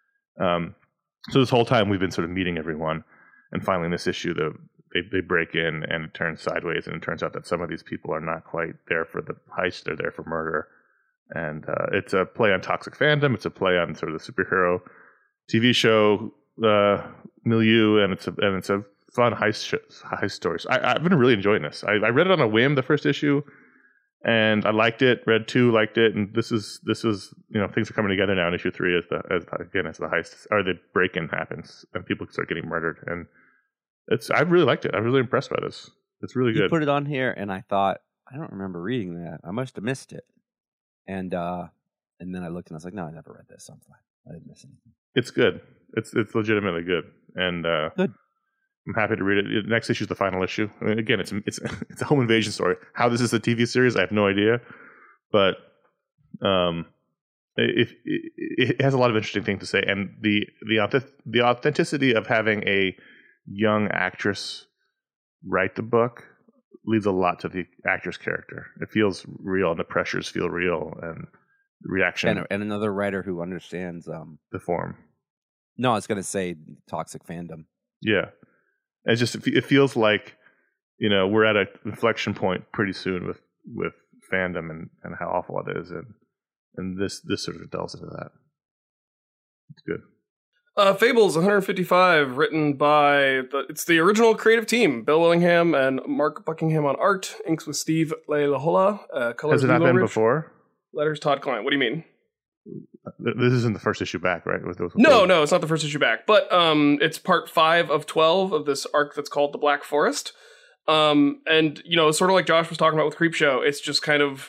Speaker 1: So this whole time we've been sort of meeting everyone, and finally in this issue they break in and it turns sideways, and it turns out that some of these people are not quite there for the heist, they're there for murder. And it's a play on toxic fandom, it's a play on sort of the superhero TV show milieu, and it's a fun heist story. So I've been really enjoying this. I read it on a whim, the first issue, and I liked it. Read 2, liked it, and this is things are coming together now in issue 3 as the heist or the break-in happens and people start getting murdered. And I really liked it. I'm really impressed by this. It's really good.
Speaker 2: You put it on here, and I thought, I don't remember reading that. I must have missed it. And then I looked and I was like, no, I never read this. I'm fine. I didn't miss anything.
Speaker 1: It's good. It's legitimately good, and
Speaker 2: good. I'm
Speaker 1: happy to read it. The next issue is the final issue. I mean, again, it's a home invasion story. How this is a TV series, I have no idea. But it has a lot of interesting things to say, and the authenticity of having a young actress write the book leads a lot to the actor's character. It feels real, and the pressures feel real, and the reaction
Speaker 2: And another writer who understands
Speaker 1: the form.
Speaker 2: No, I was going to say toxic fandom.
Speaker 1: Yeah, it's just it feels like, you know, we're at an inflection point pretty soon with fandom and how awful it is, and this sort of delves into that. It's good.
Speaker 3: Fables 155, written by it's the original creative team, Bill Willingham and Mark Buckingham on art, inks with Steve Leilahola, colors
Speaker 1: Has it not been
Speaker 3: Ridge,
Speaker 1: before?
Speaker 3: letters Todd Klein. What do you mean?
Speaker 1: This isn't the first issue back, right?
Speaker 3: No, it's not the first issue back, but it's part 5 of 12 of this arc that's called The Black Forest. And you know, sort of like Josh was talking about with Creepshow, it's just kind of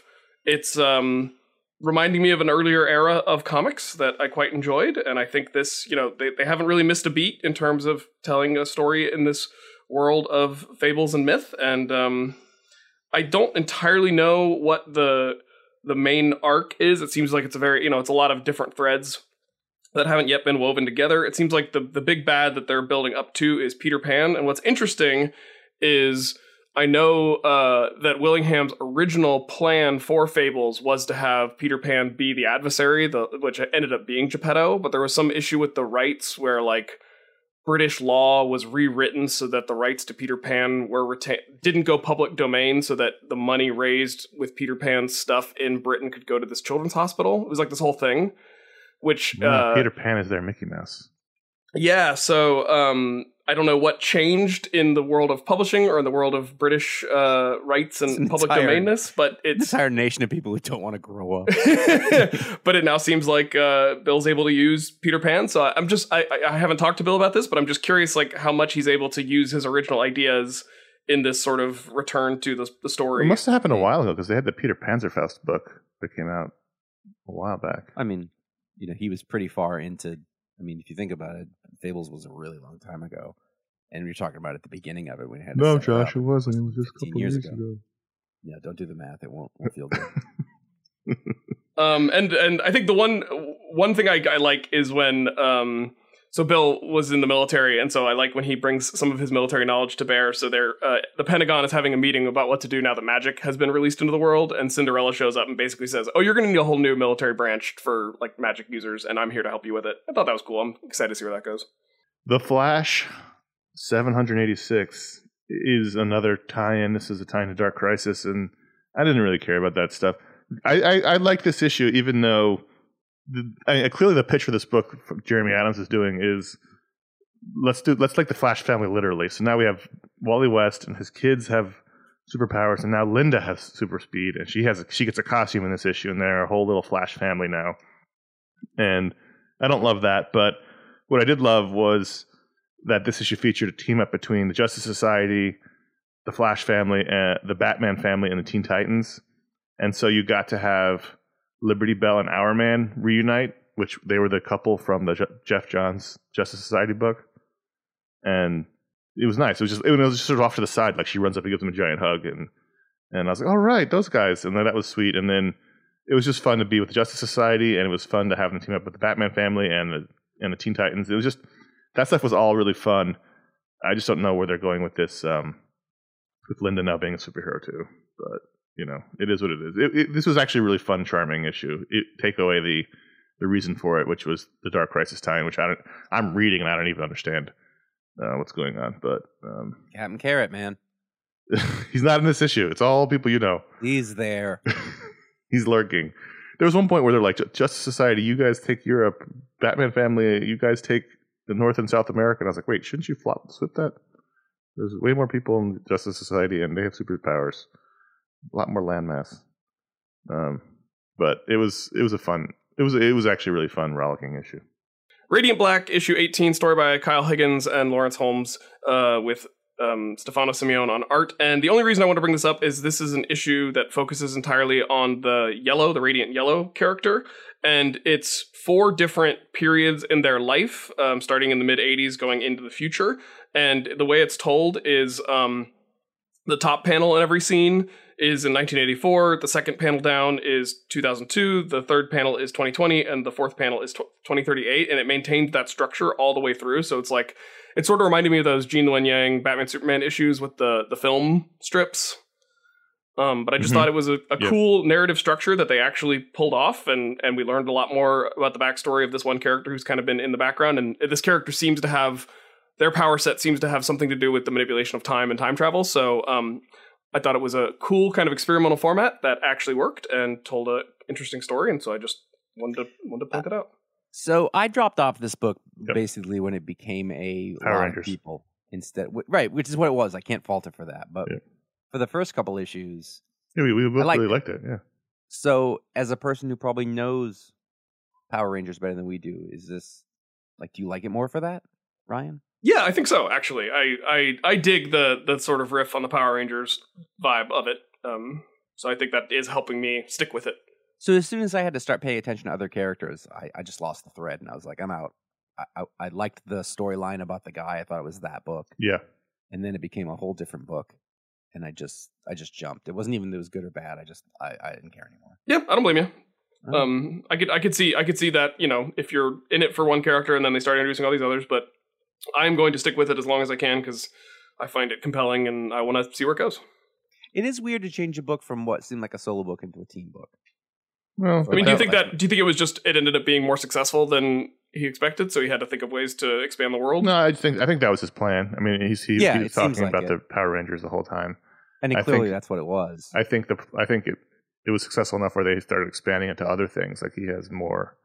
Speaker 3: reminding me of an earlier era of comics that I quite enjoyed, and I think this, you know, they haven't really missed a beat in terms of telling a story in this world of fables and myth, and I don't entirely know what the main arc is. It seems like it's a very, you know, it's a lot of different threads that haven't yet been woven together. It seems like the big bad that they're building up to is Peter Pan, and what's interesting is I know that Willingham's original plan for Fables was to have Peter Pan be the adversary, which ended up being Geppetto, but there was some issue with the rights where, like, British law was rewritten so that the rights to Peter Pan didn't go public domain, so that the money raised with Peter Pan's stuff in Britain could go to this children's hospital. It was like this whole thing, which...
Speaker 1: Peter Pan is their Mickey Mouse.
Speaker 3: Yeah, so... I don't know what changed in the world of publishing or in the world of British rights and public domainness, but it's
Speaker 2: an entire nation of people who don't want to grow up.
Speaker 3: But it now seems like Bill's able to use Peter Pan. So I haven't talked to Bill about this, but I'm just curious, like, how much he's able to use his original ideas in this sort of return to the story.
Speaker 1: It must have happened a while ago, because they had the Peter Panzerfaust book that came out a while back.
Speaker 2: I mean, you know, he was pretty far into. I mean, if you think about it, Fables was a really long time ago, and we were talking about it at the beginning of it when we had.
Speaker 1: No, Josh, it wasn't. It was just a couple years ago.
Speaker 2: Yeah, don't do the math; it won't feel good.
Speaker 3: And I think the one thing I like is when so Bill was in the military, and so I like when he brings some of his military knowledge to bear. So the Pentagon is having a meeting about what to do now that magic has been released into the world, and Cinderella shows up and basically says, "Oh, you're going to need a whole new military branch for, like, magic users, and I'm here to help you with it." I thought that was cool. I'm excited to see where that goes.
Speaker 1: The Flash 786 is another tie-in. This is a tie-in to Dark Crisis, and I didn't really care about that stuff. I like this issue, even though clearly the pitch for this book Jeremy Adams is doing is let's take the Flash family literally. So now we have Wally West and his kids have superpowers, and now Linda has super speed, and she gets a costume in this issue, and they're a whole little Flash family now. And I don't love that, but what I did love was that this issue featured a team up between the Justice Society, the Flash family, the Batman family, and the Teen Titans. And so you got to have Liberty Bell and Hourman reunite, which they were the couple from the Jeff Johns Justice Society book. And it was nice. It was just sort of off to the side, like she runs up and gives him a giant hug, and I was like, all right, those guys. And then that was sweet. And then it was just fun to be with the Justice Society, and it was fun to have them team up with the Batman family and the Teen Titans. It was just, that stuff was all really fun. I just don't know where they're going with this, with Linda now being a superhero too. But, you know, it is what it is. This was actually a really fun, charming issue. Take away the reason for it, which was the Dark Crisis tie-in, which I'm reading and I don't even understand what's going on. But
Speaker 2: Captain Carrot, man.
Speaker 1: He's not in this issue. It's all people you know.
Speaker 2: He's there.
Speaker 1: He's lurking. There was one point where they're like, Justice Society, you guys take Europe. Batman family, you guys take the North and South America. And I was like, wait, shouldn't you flip that? There's way more people in Justice Society, and they have superpowers. A lot more landmass. But it was a fun. It was actually a really fun, rollicking issue.
Speaker 3: Radiant Black, issue 18, story by Kyle Higgins and Lawrence Holmes, with Stefano Simeone on art. And the only reason I want to bring this up is this is an issue that focuses entirely on the Radiant Yellow character. And it's 4 different periods in their life, starting in the mid-'80s, going into the future. And the way it's told is the top panel in every scene is in 1984. The second panel down is 2002. The third panel is 2020, and the fourth panel is 2038. And it maintained that structure all the way through. So it's like it sort of reminded me of those Gene Luen Yang Batman Superman issues with the film strips. But I just thought it was a cool narrative structure that they actually pulled off, and we learned a lot more about the backstory of this one character who's kind of been in the background. And this character seems to have, their power set seems to have something to do with the manipulation of time and time travel. So I thought it was a cool kind of experimental format that actually worked and told an interesting story. And so I just wanted to point it out.
Speaker 2: So I dropped off this book basically when it became a
Speaker 1: Power
Speaker 2: lot
Speaker 1: Rangers.
Speaker 2: of people instead. Right, which is what it was. I can't fault it for that. But for the first couple issues,
Speaker 1: we both really liked it. Yeah.
Speaker 2: So as a person who probably knows Power Rangers better than we do, is this like, do you like it more for that, Ryan?
Speaker 3: Yeah, I think so. Actually, I dig the sort of riff on the Power Rangers vibe of it. So I think that is helping me stick with it.
Speaker 2: So as soon as I had to start paying attention to other characters, I just lost the thread, and I was like, I'm out. I liked the storyline about the guy. I thought it was that book.
Speaker 1: Yeah.
Speaker 2: And then it became a whole different book, and I just jumped. It wasn't even that it was good or bad. I didn't care anymore.
Speaker 3: Yeah, I don't blame you.
Speaker 2: Oh.
Speaker 3: I could see that, you know, if you're in it for one character and then they start introducing all these others, but I'm going to stick with it as long as I can because I find it compelling and I want to see where it goes.
Speaker 2: It is weird to change a book from what seemed like a solo book into a team book.
Speaker 1: Well,
Speaker 3: I mean, do you think it was just it ended up being more successful than he expected, so he had to think of ways to expand the world?
Speaker 1: No, I think that was his plan. I mean, he's talking
Speaker 2: like
Speaker 1: about the Power Rangers the whole time,
Speaker 2: and clearly that's what it was.
Speaker 1: I think it was successful enough where they started expanding it to other things. Like he has more,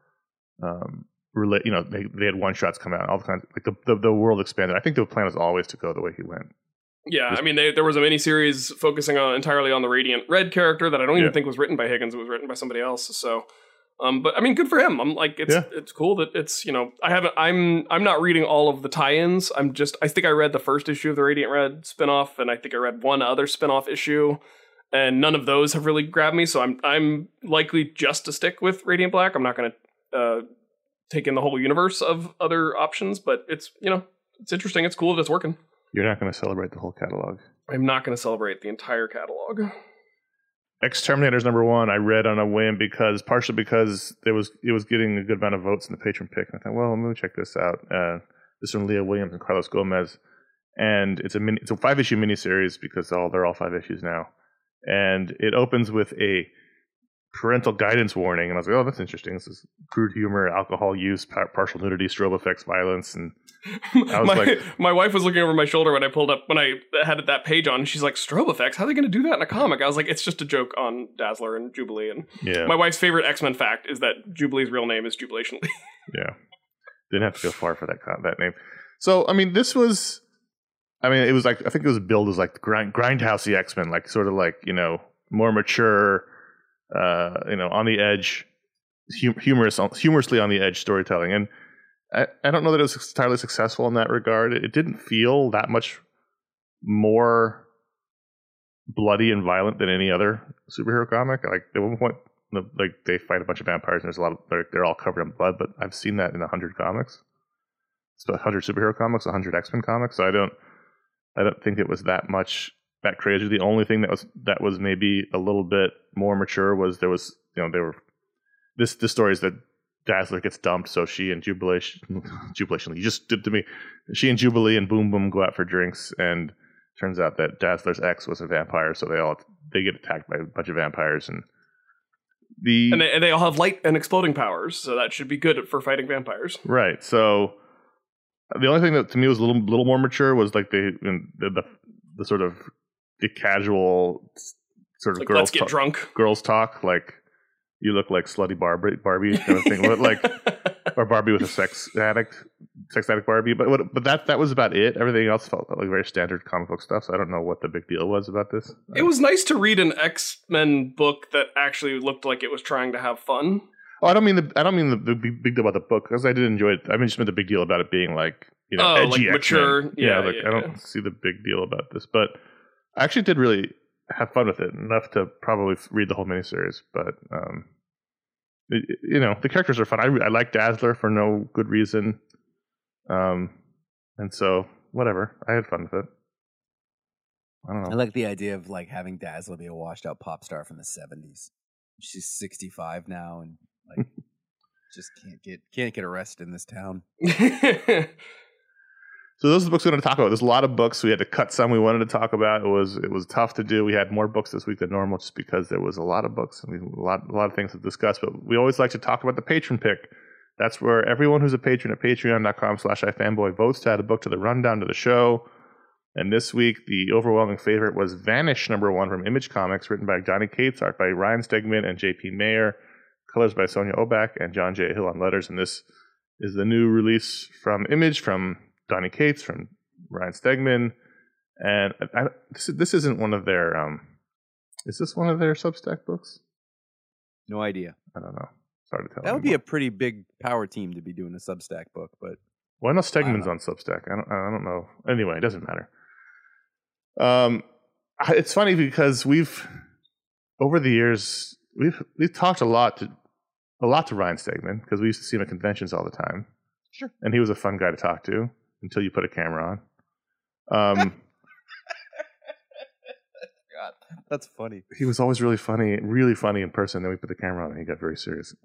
Speaker 1: you know, they had one shots come out, all the kinds. Like the world expanded. I think the plan was always to go the way he went.
Speaker 3: Yeah, I mean, there was a miniseries focusing entirely on the Radiant Red character that I don't even think was written by Higgins. It was written by somebody else. So, but I mean, good for him. I'm like, it's cool that it's, you know, I'm not reading all of the tie-ins. I think I read the first issue of the Radiant Red spinoff, and I think I read one other spinoff issue, and none of those have really grabbed me. So I'm likely just to stick with Radiant Black. I'm not going to take in the whole universe of other options, but it's, you know, it's interesting. It's cool that it's working.
Speaker 1: You're not going to celebrate the whole catalog.
Speaker 3: I'm not going to celebrate the entire catalog.
Speaker 1: Exterminator's #1 I read on a whim partially because it was getting a good amount of votes in the patron pick. And I thought, well, let me check this out. This is from Leah Williams and Carlos Gomez. And it's a 5-issue miniseries because they're all 5 issues now. And it opens with a parental guidance warning. And I was like, oh, that's interesting. This is crude humor, alcohol use, partial nudity, strobe effects, violence, and I was
Speaker 3: my wife was looking over my shoulder when I had that page on, and she's like, strobe effects? How are they going to do that in a comic? I was like, it's just a joke on Dazzler and Jubilee. And my wife's favorite X-Men fact is that Jubilee's real name is Jubilation Lee.
Speaker 1: Yeah. Didn't have to go far for that name. So, I mean, it was like, I think it was billed as like the grindhousey X-Men, like sort of like, you know, more mature, you know, on the edge, humorously on the edge storytelling. And I don't know that it was entirely successful in that regard. It didn't feel that much more bloody and violent than any other superhero comic. Like at one point, like they fight a bunch of vampires and there's a lot of they're all covered in blood. But I've seen that in 100 comics. It's 100 superhero comics, 100 X-Men comics. So I don't think it was that crazy. The only thing that was maybe a little bit more mature was this story is that Dazzler gets dumped, so she and Jubilation, you just did to me. She and Jubilee and Boom Boom go out for drinks, and turns out that Dazzler's ex was a vampire, so they get attacked by a bunch of vampires, and
Speaker 3: they all have light and exploding powers, so that should be good for fighting vampires.
Speaker 1: Right. So the only thing that to me was a little more mature was like the sort of the casual sort of
Speaker 3: like,
Speaker 1: girls
Speaker 3: let's get drunk.
Speaker 1: Girls talk like. You look like slutty Barbie kind of thing, like or Barbie with a sex addict Barbie. But that was about it. Everything else felt like very standard comic book stuff. So I don't know what the big deal was about this.
Speaker 3: It was nice to read an X-Men book that actually looked like it was trying to have fun.
Speaker 1: Oh, I don't mean the big deal about the book because I did enjoy it. I mean, just meant the big deal about it being like, you know, edgy,
Speaker 3: like mature.
Speaker 1: Yeah, I don't see the big deal about this, but I actually did really have fun with it enough to probably read the whole miniseries. But you know, the characters are fun. I like Dazzler for no good reason, and so whatever. I had fun with it. I don't
Speaker 2: I
Speaker 1: know.
Speaker 2: like the idea of like having Dazzler be a washed out pop star from the 70s. She's 65 now and like just can't get arrested in this town.
Speaker 1: So those are the books we wanted to talk about. There's a lot of books. We had to cut some we wanted to talk about. It was tough to do. We had more books this week than normal just because there was a lot of books. I mean, a lot of things to discuss. But we always like to talk about the patron pick. That's where everyone who's a patron at patreon.com/ifanboy votes to add a book to the rundown to the show. And this week, the overwhelming favorite was Vanish #1 from Image Comics, written by Donny Cates, art by Ryan Stegman and J.P. Mayer, colors by Sonia Oback and John J. Hill on letters. And this is the new release from Image, from Donny Cates, from Ryan Stegman. And this isn't one of their... is this one of their Substack books?
Speaker 2: No idea.
Speaker 1: I don't know. It's hard to tell.
Speaker 2: That would be a pretty big power team to be doing a Substack book, but...
Speaker 1: Well, I know Stegman's on Substack. I don't know. Anyway, it doesn't matter. It's funny because over the years we've talked a lot to Ryan Stegman because we used to see him at conventions all the time.
Speaker 2: Sure.
Speaker 1: And he was a fun guy to talk to until you put a camera on.
Speaker 2: God, that's funny.
Speaker 1: He was always really funny in person. Then we put the camera on and he got very serious.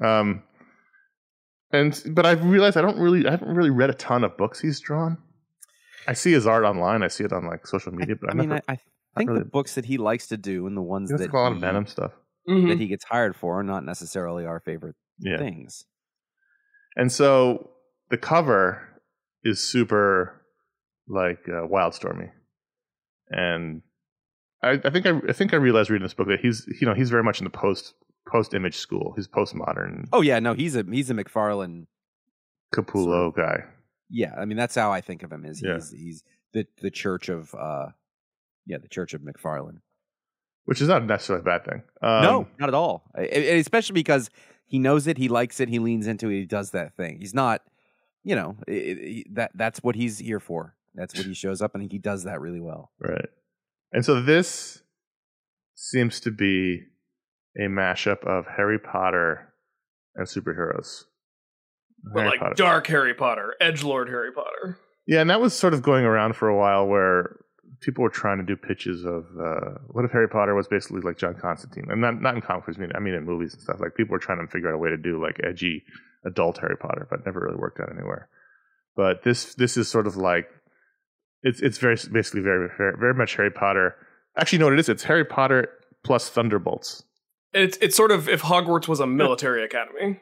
Speaker 1: But I've realized I haven't really read a ton of books he's drawn. I see his art online. I see it on like social media. But
Speaker 2: I think the books that he likes to do and the ones that
Speaker 1: a lot of Venom stuff
Speaker 2: that he gets hired for are not necessarily our favorite things. And
Speaker 1: so the cover is super like Wildstormy, and I think I realized reading this book that he's very much in the post-Image school. He's postmodern.
Speaker 2: Oh yeah, no, he's a McFarlane
Speaker 1: Capullo guy.
Speaker 2: Yeah, I mean that's how I think of him. He's the Church of the Church of McFarlane,
Speaker 1: which is not necessarily a bad thing.
Speaker 2: No, not at all. Especially because he knows it, he likes it, he leans into it, he does that thing. He's not, that's what he's here for. That's what he shows up, and he does that really well.
Speaker 1: Right. And so this seems to be a mashup of Harry Potter and superheroes.
Speaker 3: But like Potter. Dark Harry Potter, edgelord Harry Potter.
Speaker 1: Yeah, and that was sort of going around for a while where people were trying to do pitches of what if Harry Potter was basically like John Constantine? And not in comics, I mean in movies and stuff. Like people were trying to figure out a way to do like edgy adult Harry Potter, but never really worked out anywhere. But this is sort of like it's basically very, very, very much Harry Potter. Actually, you know what it is? It's Harry Potter plus Thunderbolts.
Speaker 3: It's sort of if Hogwarts was a military academy.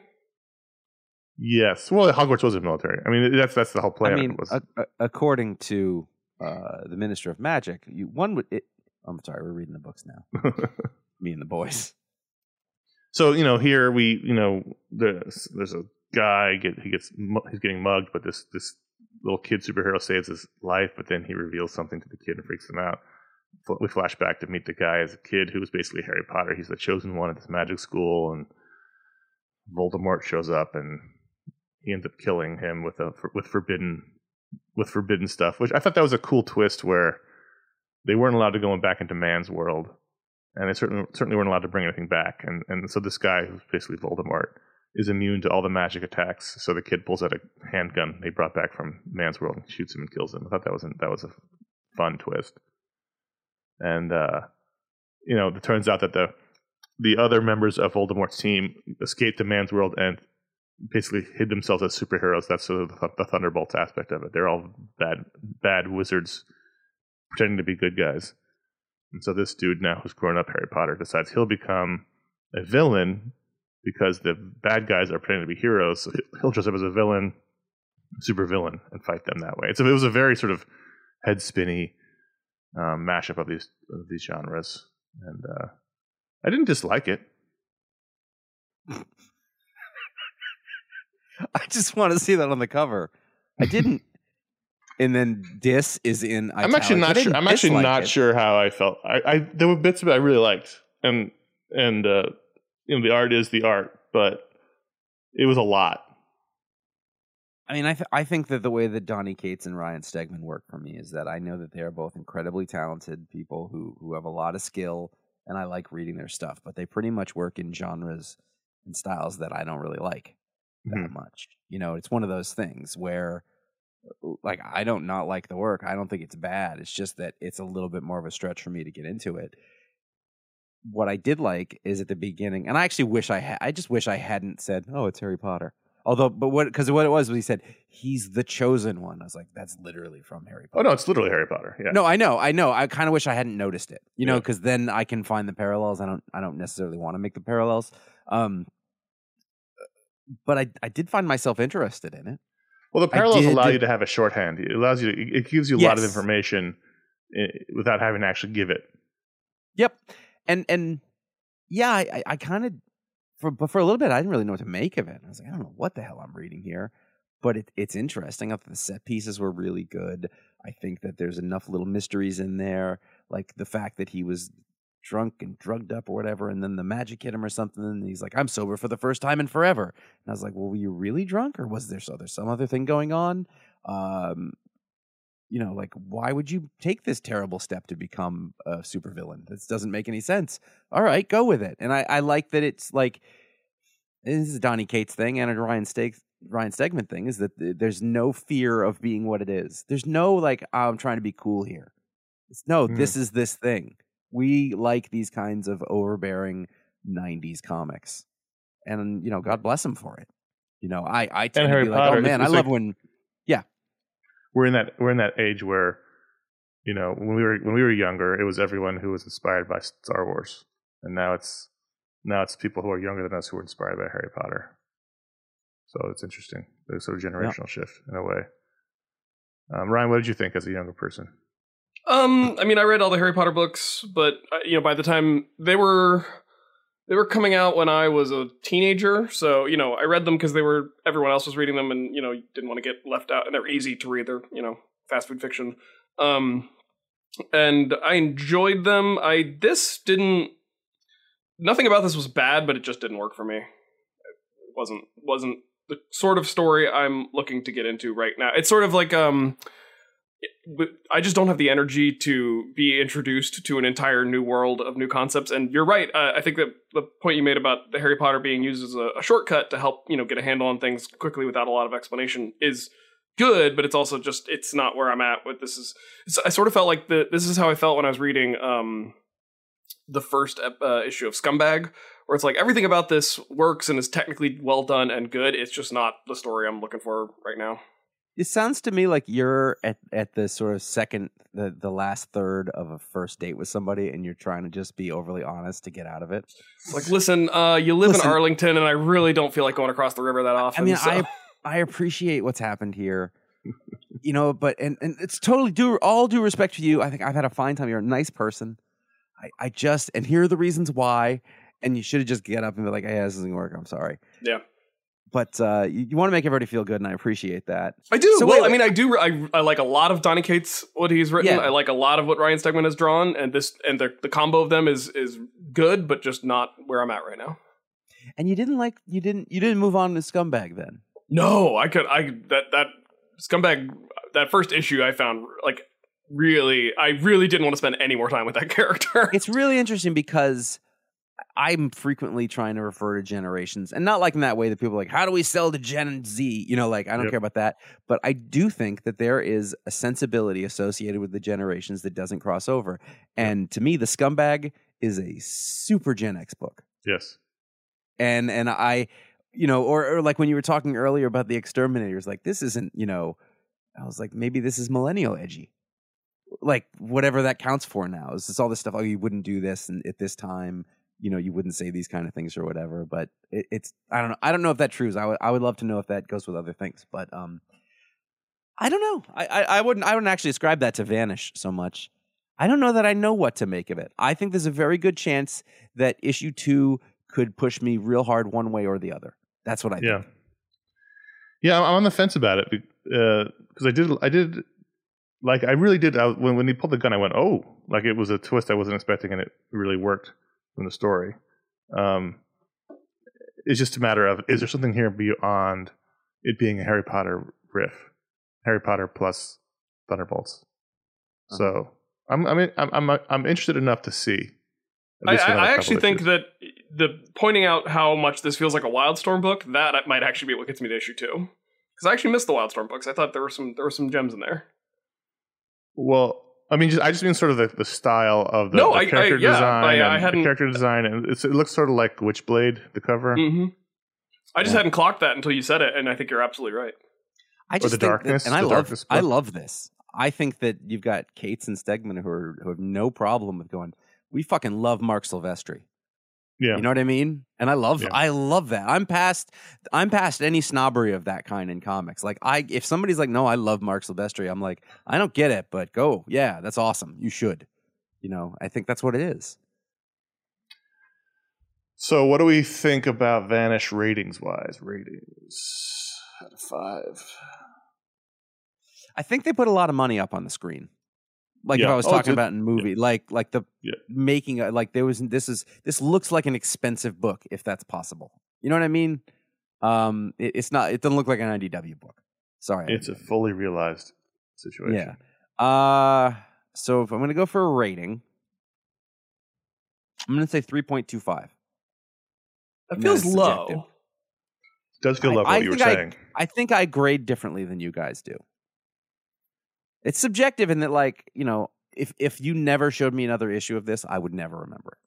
Speaker 1: Yes. Well, Hogwarts was a military. I mean, that's the whole plan.
Speaker 2: I mean, according to the Minister of Magic, I'm sorry, we're reading the books now. Me and the boys.
Speaker 1: So here there's a guy he's getting mugged, but this little kid superhero saves his life, but then he reveals something to the kid and freaks him out. We flash back to meet the guy as a kid who was basically Harry Potter. He's the chosen one at this magic school, and Voldemort shows up, and he ends up killing him with forbidden stuff. Which I thought that was a cool twist, where they weren't allowed to go back into man's world, and they certainly weren't allowed to bring anything back. And so this guy, who's basically Voldemort, is immune to all the magic attacks. So the kid pulls out a handgun they brought back from man's world and shoots him and kills him. I thought that was a fun twist. And it turns out that the other members of Voldemort's team escaped to man's world and basically hid themselves as superheroes. That's sort of the Thunderbolts aspect of it. They're all bad wizards pretending to be good guys. And so this dude now, who's grown up Harry Potter, decides he'll become a villain because the bad guys are pretending to be heroes. So he'll dress up as a villain, super villain, and fight them that way. So it was a very sort of head spinny mashup of these genres, and I didn't dislike it.
Speaker 2: I just want to see that on the cover. I didn't. And then "dis" is in italics.
Speaker 1: I'm actually not sure. I'm actually not sure how I felt. There were bits of it I really liked, and the art is the art, but it was a lot.
Speaker 2: I mean, I think that the way that Donny Cates and Ryan Stegman work for me is that I know that they are both incredibly talented people who have a lot of skill, and I like reading their stuff, but they pretty much work in genres and styles that I don't really like that much. It's one of those things where like, I don't not like the work. I don't think it's bad. It's just that it's a little bit more of a stretch for me to get into it. What I did like is at the beginning, and I actually wish I just wish I hadn't said, "Oh, it's Harry Potter." Although, because what it was he said, "He's the chosen one." I was like, "That's literally from Harry Potter."
Speaker 1: Oh no, it's literally Harry Potter. Yeah.
Speaker 2: No, I know. I kind of wish I hadn't noticed it, because then I can find the parallels. I don't necessarily want to make the parallels. But I did find myself interested in it.
Speaker 1: Well, the parallels allow you to have a shorthand. It allows you. It gives you a lot of information without having to actually give it.
Speaker 2: Yep. And yeah, I kind of for a little bit I didn't really know what to make of it. I was like, I don't know what the hell I'm reading here, but it's interesting. I thought the set pieces were really good. I think that there's enough little mysteries in there, like the fact that he was drunk and drugged up or whatever, and then the magic hit him or something, and he's like, I'm sober for the first time in forever. And I was like, well, were you really drunk, or was there some other thing going on? Like, why would you take this terrible step to become a supervillain? This doesn't make any sense. All right, go with it. And I like that it's like, this is a Donny Cates thing and a Ryan Stegman thing, is that there's no fear of being what it is. There's no like, I'm trying to be cool here. This is this thing. We like these kinds of overbearing 90s comics. And, God bless him for it. I tend to be like, oh man, I love when
Speaker 1: we're in that age where, when we were younger, it was everyone who was inspired by Star Wars. And now it's people who are younger than us who are inspired by Harry Potter. So it's interesting. There's sort of generational shift in a way. Ryan, what did you think as a younger person?
Speaker 3: I mean, I read all the Harry Potter books, but by the time they were coming out when I was a teenager, so I read them because everyone else was reading them, and didn't want to get left out, and they're easy to read. They're fast food fiction, and I enjoyed them. Nothing about this was bad, but it just didn't work for me. It wasn't the sort of story I'm looking to get into right now. It's sort of like I just don't have the energy to be introduced to an entire new world of new concepts. And you're right. I think that the point you made about the Harry Potter being used as a shortcut to help, get a handle on things quickly without a lot of explanation is good, but it's also just, it's not where I'm at with this. I sort of felt like this is how I felt when I was reading the first issue of Scumbag, where it's like everything about this works and is technically well done and good. It's just not the story I'm looking for right now.
Speaker 2: It sounds to me like you're at the sort of second, the last third of a first date with somebody, and you're trying to just be overly honest to get out of it.
Speaker 3: Like, listen, you live in Arlington, and I really don't feel like going across the river that often.
Speaker 2: I mean, so. I appreciate what's happened here, but and it's totally all due respect to you. I think I've had a fine time. You're a nice person. I just, and here are the reasons why, and you should have just get up and be like, hey, this doesn't work. I'm sorry.
Speaker 3: Yeah.
Speaker 2: But you want to make everybody feel good, and I appreciate that.
Speaker 3: I do. So I mean, I do. I like a lot of Donny Cates, what he's written. Yeah. I like a lot of what Ryan Stegman has drawn, and the combo of them is good, but just not where I'm at right now.
Speaker 2: And you didn't move on to Scumbag then?
Speaker 3: No, that Scumbag, that first issue I found like I really didn't want to spend any more time with that character.
Speaker 2: It's really interesting because I'm frequently trying to refer to generations, and not like in that way that people are like, how do we sell to Gen Z? I don't care about that. But I do think that there is a sensibility associated with the generations that doesn't cross over. And to me, the Scumbag is a super Gen X book.
Speaker 1: Yes.
Speaker 2: And I, or like when you were talking earlier about the Exterminators, like this isn't, I was like, maybe this is millennial edgy. Like whatever that counts for now. It's just all this stuff. Oh, you wouldn't do this at this time. You wouldn't say these kind of things or whatever, but it's, I don't know. I don't know if that's true. I would love to know if that goes with other things, but I don't know. I wouldn't actually ascribe that to Vanish so much. I don't know that I know what to make of it. I think there's a very good chance that issue 2 could push me real hard one way or the other. That's what I think.
Speaker 1: Yeah, I'm on the fence about it because I did. Like, I really did. When he pulled the gun, I went, oh, like it was a twist I wasn't expecting, and it really worked in the story. It's just a matter of, is there something here beyond it being a Harry Potter riff? Harry Potter plus Thunderbolts. So I'm interested enough to see.
Speaker 3: I actually think that the pointing out how much this feels like a Wildstorm book, that might actually be what gets me to issue 2. Because I actually missed the Wildstorm books. I thought there were some gems in there.
Speaker 1: Well, I mean, I just mean sort of the style of the character design. The character design, and it looks sort of like Witchblade, the cover.
Speaker 3: Mm-hmm. I just hadn't clocked that until you said it, and I think you're absolutely right.
Speaker 2: I just
Speaker 1: the darkness,
Speaker 2: and I love this. I think that you've got Cates and Stegman who have no problem with going, we fucking love Mark Silvestri.
Speaker 1: Yeah.
Speaker 2: You know what I mean? And I love that. I'm past any snobbery of that kind in comics. Like if somebody's like, no, I love Mark Silvestri, I'm like, I don't get it, but go. Yeah, that's awesome. You should. You know, I think that's what it is.
Speaker 1: So what do we think about Vanish ratings-wise? Ratings out of 5.
Speaker 2: I think they put a lot of money up on the screen. Like if I was talking about in movie, like the making, like this looks like an expensive book if that's possible. You know what I mean? It's not. It doesn't look like an IDW book. Sorry,
Speaker 1: it's a fully realized situation.
Speaker 2: Yeah. So if I'm going to go for a rating, I'm going to say 3.25.
Speaker 3: That feels low.
Speaker 1: It does feel low. What you were saying.
Speaker 2: I think I grade differently than you guys do. It's subjective in that, like, you know, if you never showed me another issue of this, I would never remember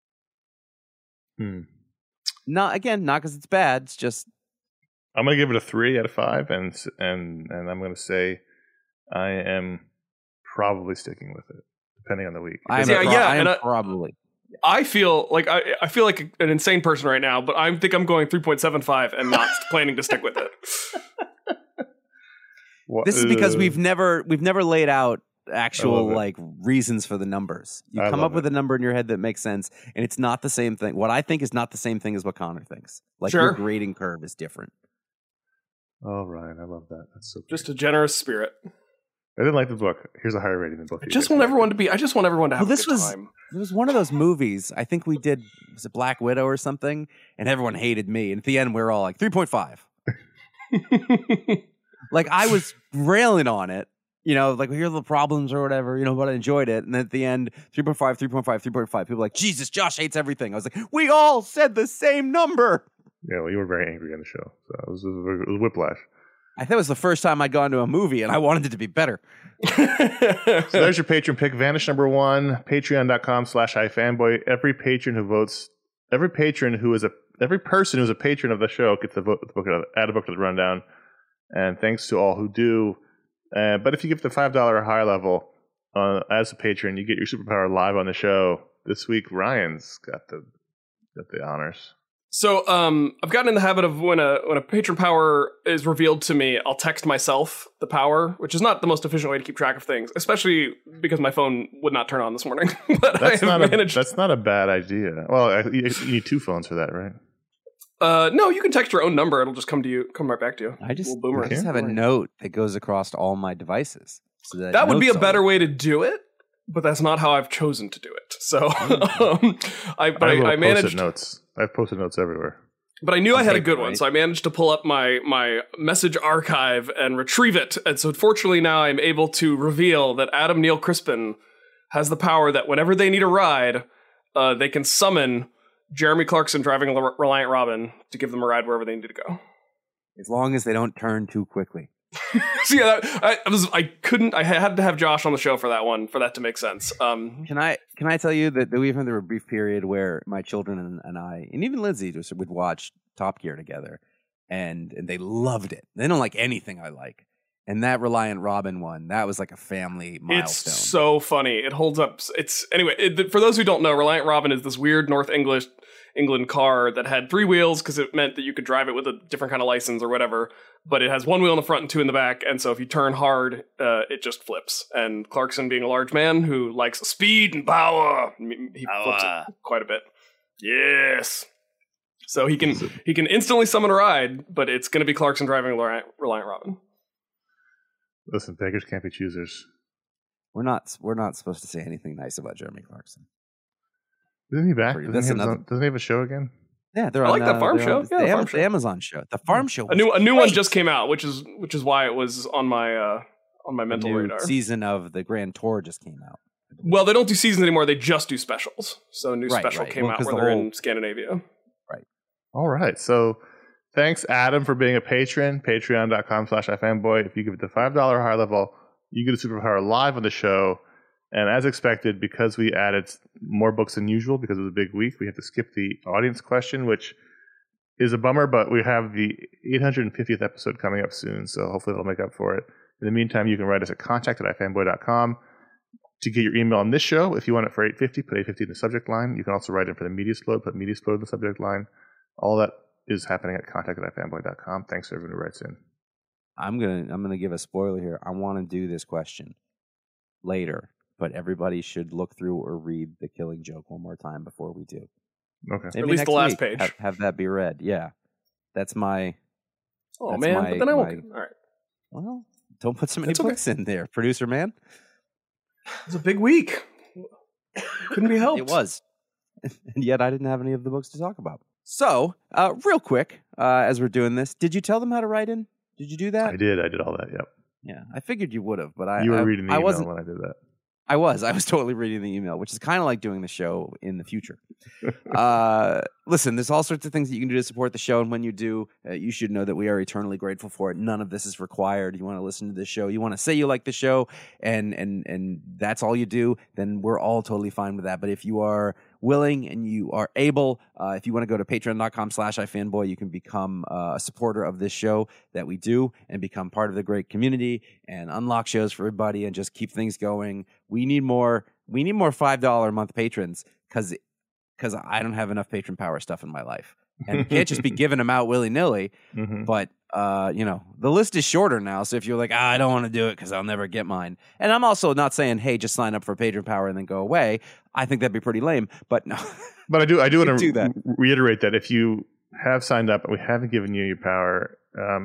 Speaker 2: it. Not because it's bad. It's just
Speaker 1: I'm going to give it a 3 out of 5, and I'm going to say I am probably sticking with it, depending on the week.
Speaker 2: Probably.
Speaker 3: I feel like an insane person right now, but I think I'm going 3.75 and not planning to stick with it.
Speaker 2: This is because we've never laid out actual like reasons for the numbers. You come up with a number in your head that makes sense, and it's not the same thing. What I think is not the same thing as what Connor thinks. Like your grading curve is different.
Speaker 1: Oh, Ryan, I love that. That's so
Speaker 3: just a generous spirit.
Speaker 1: I didn't like the book. Here's a higher rating than the book. I just
Speaker 3: want everyone to have a good time.
Speaker 2: It was one of those movies. I think we did, was it Black Widow or something? And everyone hated me. And at the end, we were all like 3.5. Like I was railing on it, you know, like here are the problems or whatever, you know, but I enjoyed it. And then at the end, 3.5, 3.5, 3.5. People were like, Jesus, Josh hates everything. I was like, we all said the same number.
Speaker 1: Yeah, well, you were very angry on the show. So it was whiplash.
Speaker 2: I thought it was the first time I'd gone to a movie and I wanted it to be better.
Speaker 1: So there's your patron pick. Vanish number 1, patreon.com/ifanboy. Every person who's a patron of the show gets add a book to the rundown. And thanks to all who do. But if you give the $5 or higher level as a patron, you get your superpower live on the show. This week, Ryan's got the honors.
Speaker 3: So I've gotten in the habit of when a patron power is revealed to me, I'll text myself the power, which is not the most efficient way to keep track of things, especially because my phone would not turn on this morning. But
Speaker 1: that's not a bad idea. Well, you need 2 phones for that, right?
Speaker 3: No, you can text your own number. It'll just come right back to you.
Speaker 2: I just have a note that goes across all my devices. So
Speaker 3: that would be a better way to do it, but that's not how I've chosen to do it. So I managed
Speaker 1: notes. I have Post-it notes everywhere.
Speaker 3: But I knew I had a good one, so I managed to pull up my message archive and retrieve it. And so fortunately now I'm able to reveal that Adam Neil Crispin has the power that whenever they need a ride, they can summon Jeremy Clarkson driving a Reliant Robin to give them a ride wherever they need to go.
Speaker 2: As long as they don't turn too quickly.
Speaker 3: So yeah, I had to have Josh on the show for that one, for that to make sense.
Speaker 2: Can I tell you that we went through a brief period where my children and I, and even Lindsay, would watch Top Gear together, and they loved it. They don't like anything I like. And that Reliant Robin one, that was like a family milestone.
Speaker 3: It's so funny. It holds up. For those who don't know, Reliant Robin is this weird North England car that had 3 wheels because it meant that you could drive it with a different kind of license or whatever. But it has 1 wheel in the front and 2 in the back. And so if you turn hard, it just flips. And Clarkson, being a large man who likes speed and power, he flips it quite a bit. Yes. So he can instantly summon a ride, but it's going to be Clarkson driving Reliant Robin.
Speaker 1: Listen, beggars can't be choosers.
Speaker 2: We're not supposed to say anything nice about Jeremy Clarkson.
Speaker 1: Isn't he back? Doesn't he have a show again?
Speaker 2: Yeah,
Speaker 3: I like that farm show.
Speaker 2: The Amazon show. The farm show.
Speaker 3: A new one just came out, which is why it was on my mental radar.
Speaker 2: Season of the Grand Tour just came out.
Speaker 3: Well, they don't do seasons anymore. They just do specials. So a new special came out where they're in Scandinavia.
Speaker 2: Right.
Speaker 1: All right. So Thanks, Adam, for being a patron. Patreon.com/ifanboy. If you give it the $5 higher level, you get a superpower live on the show. And as expected, because we added more books than usual, because it was a big week, we have to skip the audience question, which is a bummer, but we have the 850th episode coming up soon, so hopefully it'll make up for it. In the meantime, you can write us at contact@ifanboy.com to get your email on this show. If you want it for $8.50, put $8.50 in the subject line. You can also write it for the Mediasplode, put Mediasplode in the subject line. All that is happening at contact@ifanboy.com. Thanks to everyone who writes in.
Speaker 2: I'm gonna give a spoiler here. I want to do this question later, but everybody should look through or read The Killing Joke one more time before we do.
Speaker 1: Okay.
Speaker 2: Maybe
Speaker 3: At least
Speaker 2: next
Speaker 3: the last
Speaker 2: week,
Speaker 3: page.
Speaker 2: Have that be read. Yeah, that's my.
Speaker 3: Oh
Speaker 2: that's
Speaker 3: man,
Speaker 2: my-
Speaker 3: but then I won't.
Speaker 2: my-
Speaker 3: All right,
Speaker 2: Well, don't put so many
Speaker 3: It's okay.
Speaker 2: books in there, producer man.
Speaker 3: it's a big week. Couldn't be helped.
Speaker 2: It was, and yet I didn't have any of the books to talk about. So, real quick, as we're doing this, did you tell them how to write in? Did you do that?
Speaker 1: I did all that, yep.
Speaker 2: Yeah, I figured you would have, but
Speaker 1: You were reading the
Speaker 2: I
Speaker 1: email
Speaker 2: wasn't.
Speaker 1: when I did that.
Speaker 2: I was totally reading the email, which is kind of like doing the show in the future. Listen, there's all sorts of things that you can do to support the show, and when you do, you should know that we are eternally grateful for it. None of this is required. You want to listen to this show, you want to say you like the show, and that's all you do, then we're all totally fine with that. But if you are willing and you are able, if you want to go to patreon.com/ifanboy, you can become a supporter of this show that we do and become part of the great community and unlock shows for everybody and just keep things going. We need more $5 a month patrons because I don't have enough patron power stuff in my life. And you can't just be giving them out willy-nilly.
Speaker 1: Mm-hmm.
Speaker 2: But, the list is shorter now. So if you're like, I don't want to do it because I'll never get mine. And I'm also not saying, hey, just sign up for patron power and then go away. I think that'd be pretty lame. But no.
Speaker 1: But I do want
Speaker 2: do that.
Speaker 1: to reiterate that if you have signed up and we haven't given you your power,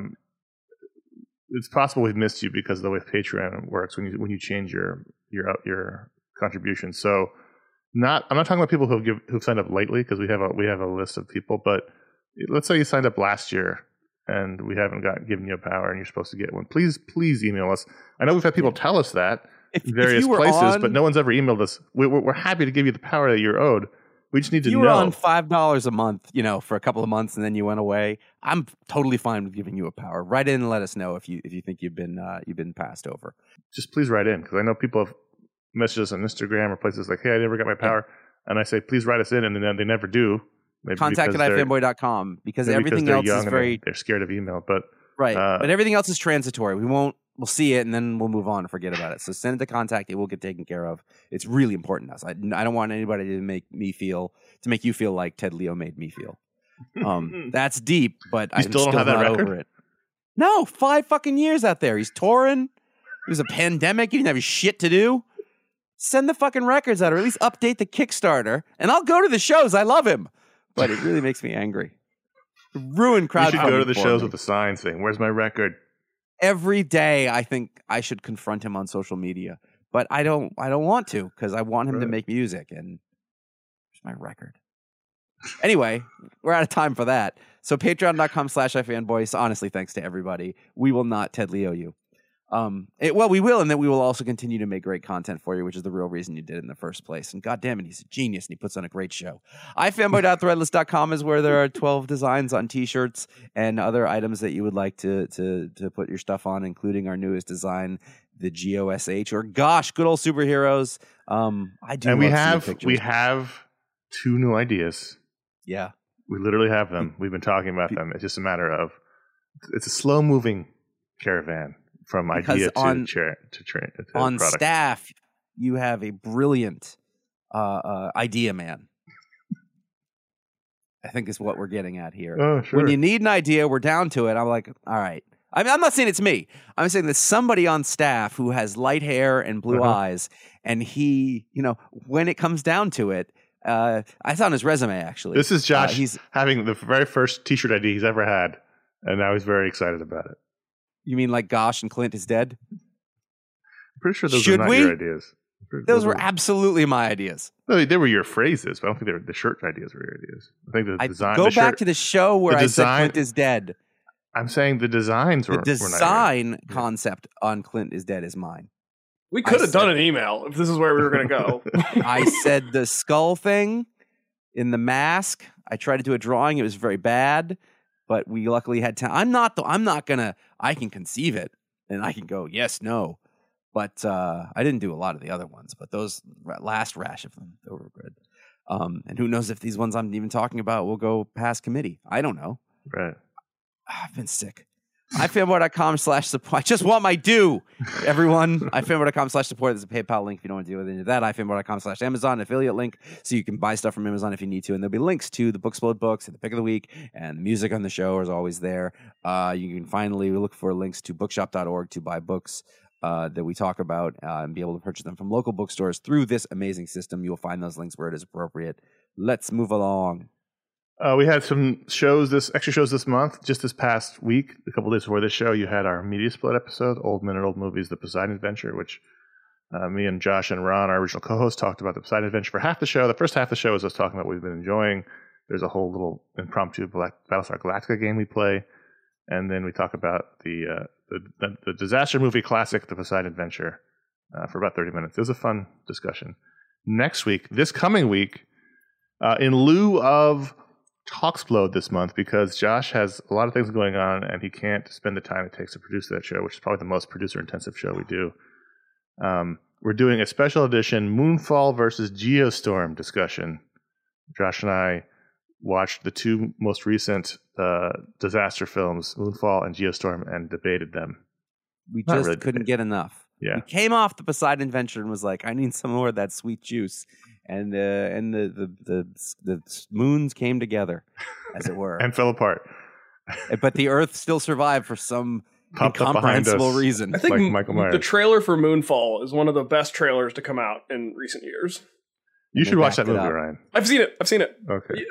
Speaker 1: it's possible we've missed you because of the way Patreon works when you change your contribution. So I'm not talking about people who've signed up lately because we have a list of people. But let's say you signed up last year and we haven't given you a power and you're supposed to get one. Please email us. I know we've had people tell us that in various places, but no one's ever emailed us. We're happy to give you the power that you're owed. We just need to know.
Speaker 2: You were on $5 a month, for a couple of months, and then you went away. I'm totally fine with giving you a power. Write in and let us know if you think you've been passed over.
Speaker 1: Just please write in because I know people have messaged us on Instagram or places like, "Hey, I never got my power," and I say, "Please write us in," and then they never do. Maybe
Speaker 2: Contact@ifanboy.com because everything else is very
Speaker 1: they're scared of email, but
Speaker 2: right. But everything else is transitory. We'll see it and then we'll move on and forget about it. So send it to contact. It will get taken care of. It's really important to us. I don't want anybody to make you feel like Ted Leo made me feel. That's deep, but I'm
Speaker 1: still
Speaker 2: still
Speaker 1: don't have that
Speaker 2: not
Speaker 1: record?
Speaker 2: over it. No, 5 fucking years out there. He's touring. It was a pandemic. He didn't have shit to do. Send the fucking records out or at least update the Kickstarter and I'll go to the shows. I love him. But it really makes me angry. Ruin crowdfunding.
Speaker 1: You should go to the
Speaker 2: for
Speaker 1: shows
Speaker 2: me.
Speaker 1: with a sign saying, "Where's my record?"
Speaker 2: Every day I think I should confront him on social media, but I don't want to because I want him to make music and where's my record? Anyway, we're out of time for that. So patreon.com/ifanboys. Honestly, thanks to everybody. We will not Ted Leo you. We will, and then we will also continue to make great content for you, which is the real reason you did it in the first place. And God damn it, he's a genius, and he puts on a great show. ifanboy.threadless.com is where there are 12 designs on T-shirts and other items that you would like to put your stuff on, including our newest design, the GOSH, or gosh, good old superheroes. I do.
Speaker 1: And
Speaker 2: love
Speaker 1: we have 2 new ideas.
Speaker 2: Yeah,
Speaker 1: we literally have them. We've been talking about them. It's just a matter of it's a slow moving caravan. From idea to
Speaker 2: on
Speaker 1: product.
Speaker 2: Staff, you have a brilliant idea man. I think is what we're getting at here.
Speaker 1: Oh, sure.
Speaker 2: When you need an idea, we're down to it. I'm like, all right. I mean, I'm not saying it's me. I'm saying there's somebody on staff who has light hair and blue eyes, and he, when it comes down to it, I saw on his resume actually.
Speaker 1: This is Josh.
Speaker 2: He's
Speaker 1: having the very first T-shirt idea he's ever had, and now he's very excited about it.
Speaker 2: You mean like Gosh and Clint is dead?
Speaker 1: I'm pretty sure those are not your ideas.
Speaker 2: Those were absolutely my ideas.
Speaker 1: No, they were your phrases, but I don't think they were the shirt ideas were your ideas. I think the design.
Speaker 2: Go back to the show where I said Clint is dead.
Speaker 1: I'm saying the designs were.
Speaker 2: The design concept on Clint is dead is mine.
Speaker 3: We could have done an email if this is where we were going to go.
Speaker 2: I said the skull thing in the mask. I tried to do a drawing. It was very bad. but we luckily had time. I can conceive it and I can go, yes, no. But I didn't do a lot of the other ones, but those last rash of them, they were good. And who knows if these ones I'm even talking about will go past committee. I don't know.
Speaker 1: Right.
Speaker 2: I've been sick. ifanboy.com/support. I just want my due, everyone. ifanboy.com/support. There's a PayPal link if you don't want to deal with any of that. ifanboy.com/Amazon, affiliate link, so you can buy stuff from Amazon if you need to. And there'll be links to the Booksplode books and the pick of the week, and the music on the show is always there. You can finally look for links to bookshop.org to buy books that we talk about and be able to purchase them from local bookstores through this amazing system. You'll find those links where it is appropriate. Let's move along.
Speaker 1: We had some extra shows this month. Just this past week, a couple days before this show, you had our Media Split episode, Old Men and Old Movies, The Poseidon Adventure, which me and Josh and Ron, our original co-host, talked about The Poseidon Adventure for half the show. The first half of the show is us talking about what we've been enjoying. There's a whole little impromptu Battlestar Galactica game we play. And then we talk about the disaster movie classic, The Poseidon Adventure, for about 30 minutes. It was a fun discussion. Next week, this coming week, in lieu of Talksplode this month, because Josh has a lot of things going on and he can't spend the time it takes to produce that show, which is probably the most producer-intensive show we do. We're doing a special edition Moonfall versus Geostorm discussion. Josh and I watched the two most recent disaster films, Moonfall and Geostorm, and debated them.
Speaker 2: We just couldn't get enough.
Speaker 1: Yeah.
Speaker 2: We came off the Poseidon Adventure and was like, I need some more of that sweet juice. And the moons came together, as it were,
Speaker 1: and fell apart.
Speaker 2: But the Earth still survived for some incomprehensible reason.
Speaker 3: I think
Speaker 1: like Michael Myers.
Speaker 3: The trailer for Moonfall is one of the best trailers to come out in recent years.
Speaker 1: You should watch that movie, Ryan.
Speaker 3: I've seen it.
Speaker 1: Okay.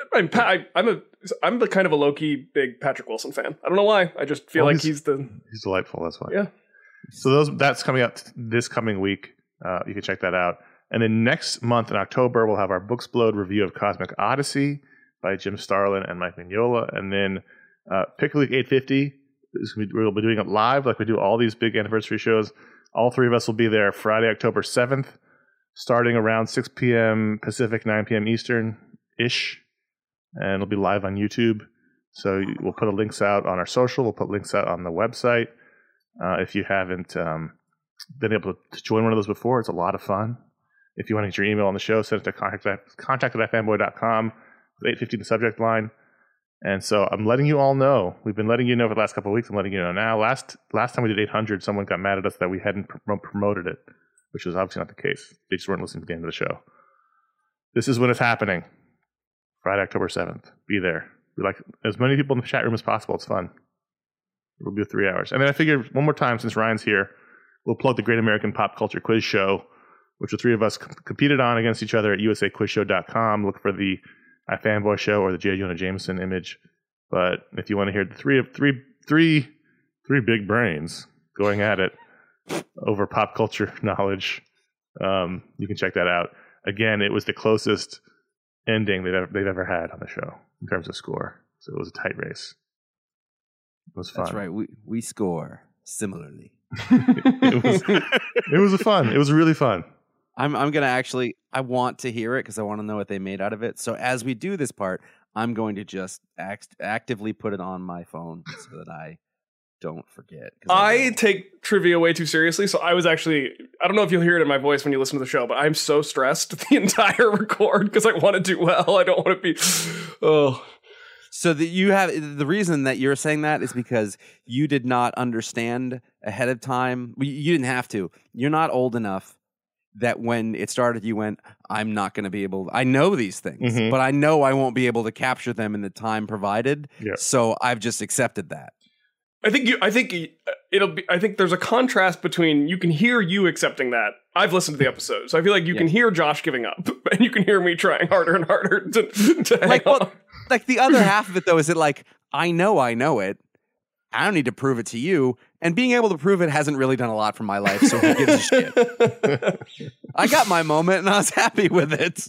Speaker 3: I'm the kind of a low-key big Patrick Wilson fan. I don't know why. I just feel like he's
Speaker 1: delightful. That's why.
Speaker 3: Yeah.
Speaker 1: So that's coming up this coming week. You can check that out. And then next month in October, we'll have our Booksplode review of Cosmic Odyssey by Jim Starlin and Mike Mignola. And then Pick a Week 850, we'll be doing it live like we do all these big anniversary shows. All three of us will be there Friday, October 7th, starting around 6 p.m. Pacific, 9 p.m. Eastern-ish. And it'll be live on YouTube. So we'll put links out on our social. We'll put links out on the website. If you haven't been able to join one of those before, it's a lot of fun. If you want to get your email on the show, send it to contact@fanboy.com with 850 the subject line. And so I'm letting you all know. We've been letting you know for the last couple of weeks. I'm letting you know now. Last time we did 800, someone got mad at us that we hadn't promoted it, which was obviously not the case. They just weren't listening to the end of the show. This is when it's happening. Friday, October 7th. Be there. We like as many people in the chat room as possible. It's fun. It'll be 3 hours. And then I figured one more time, since Ryan's here, we'll plug the Great American Pop Culture Quiz Show, which the three of us competed on against each other at usaquizshow.com. Look for the iFanboy Show or the J. Jonah Jameson image. But if you want to hear the three big brains going at it over pop culture knowledge, you can check that out. Again, it was the closest ending they've ever had on the show in terms of score. So it was a tight race. It was fun.
Speaker 2: That's right. We score similarly.
Speaker 1: It was really fun.
Speaker 2: I'm gonna actually. I want to hear it because I want to know what they made out of it. So as we do this part, I'm going to just actively put it on my phone so that I don't forget.
Speaker 3: I take trivia way too seriously, so I was actually. I don't know if you'll hear it in my voice when you listen to the show, but I'm so stressed the entire record because I want to do well. I don't want to be. Oh.
Speaker 2: So that you have the reason that you're saying that is because you did not understand ahead of time. You didn't have to. You're not old enough that when it started, you went, I'm not going to be able. I know these things, but I know I won't be able to capture them in the time provided. Yeah. So I've just accepted that.
Speaker 3: I think there's a contrast between you can hear you accepting that. I've listened to the episode, so I feel like you can hear Josh giving up, and you can hear me trying harder and harder to hang on.
Speaker 2: Like the other half of it, though, is it like, I know it. I don't need to prove it to you. And being able to prove it hasn't really done a lot for my life, so who gives a shit? I got my moment, and I was happy with it.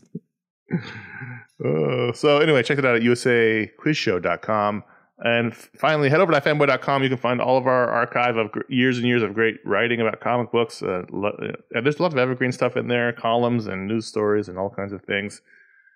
Speaker 1: So anyway, check it out at usaquizshow.com. And finally, head over to fanboy.com. You can find all of our archive of years and years of great writing about comic books. There's a lot of evergreen stuff in there, columns and news stories and all kinds of things.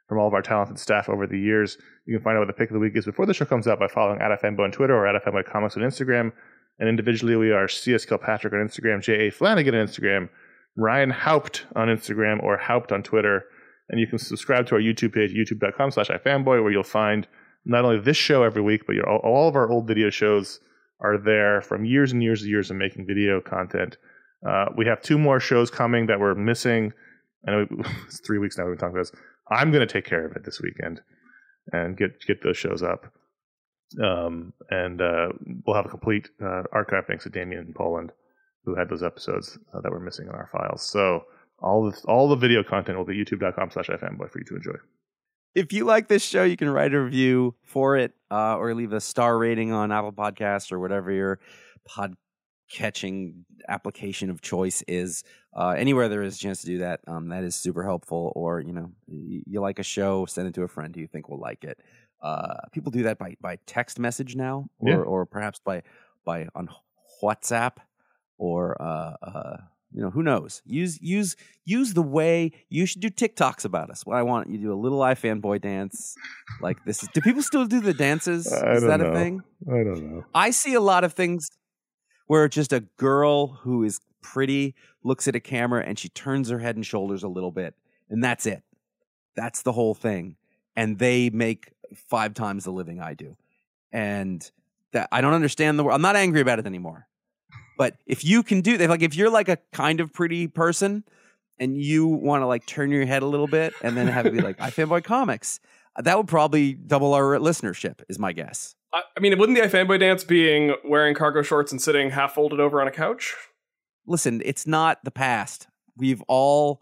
Speaker 1: from all of our talented staff over the years. You can find out what the pick of the week is before the show comes out by following @fanboy on Twitter or @fanboy comics on Instagram. And individually, we are CS Kilpatrick on Instagram, J.A. Flanagan on Instagram, Ryan Haupt on Instagram, or Haupt on Twitter. And you can subscribe to our YouTube page, youtube.com/ifanboy, where you'll find not only this show every week, but all of our old video shows are there from years and years and years of making video content. We have 2 more shows coming that we're missing. I know it's 3 weeks now we've been talking about this. I'm going to take care of it this weekend and get those shows up. And we'll have a complete archive thanks to Damien in Poland, who had those episodes that were missing in our files. So all the video content will be youtube.com/ifanboy for you to enjoy.
Speaker 2: If you like this show, you can write a review for it or leave a star rating on Apple Podcasts or whatever your pod-catching application of choice is. Anywhere there is a chance to do that, that is super helpful. Or, you like a show, send it to a friend who you think will like it. People do that by text message now, or perhaps by on WhatsApp, or who knows? Use the way you should do TikToks about us. What I want you to do a little iFanboy dance like this. Do people still do the dances? Is that a thing?
Speaker 1: I don't know.
Speaker 2: I see a lot of things where just a girl who is pretty looks at a camera and she turns her head and shoulders a little bit, and that's it. That's the whole thing. And they make 5 times the living I do. And that I don't understand I'm not angry about it anymore. But if you can do that, like if you're like a kind of pretty person and you want to like turn your head a little bit and then have it be like iFanboy Comics, that would probably double our listenership, is my guess.
Speaker 3: I mean, wouldn't the iFanboy dance being wearing cargo shorts and sitting half folded over on a couch?
Speaker 2: Listen, it's not the past. We've all,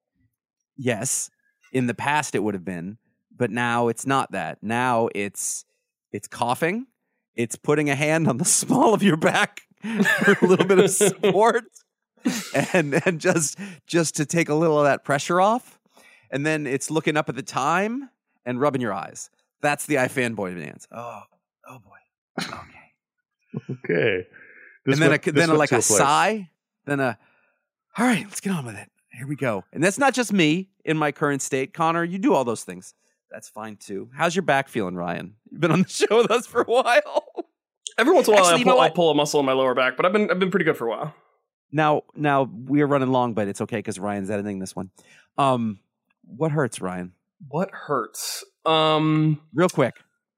Speaker 2: yes, in the past it would have been, but now it's not that. Now it's coughing. It's putting a hand on the small of your back for a little bit of support, and just to take a little of that pressure off. And then it's looking up at the time and rubbing your eyes. That's the iFanboy dance. Oh boy.
Speaker 1: Okay.
Speaker 2: And then a sigh. Then all right, let's get on with it. Here we go. And that's not just me in my current state. Connor, you do all those things. That's fine too. How's your back feeling, Ryan? You've been on the show with us for a while.
Speaker 3: Every once in a while, I'll pull a muscle in my lower back, but I've been pretty good for a while.
Speaker 2: Now we're running long, but it's okay because Ryan's editing this one. What hurts, Ryan?
Speaker 3: What hurts?
Speaker 2: Real quick.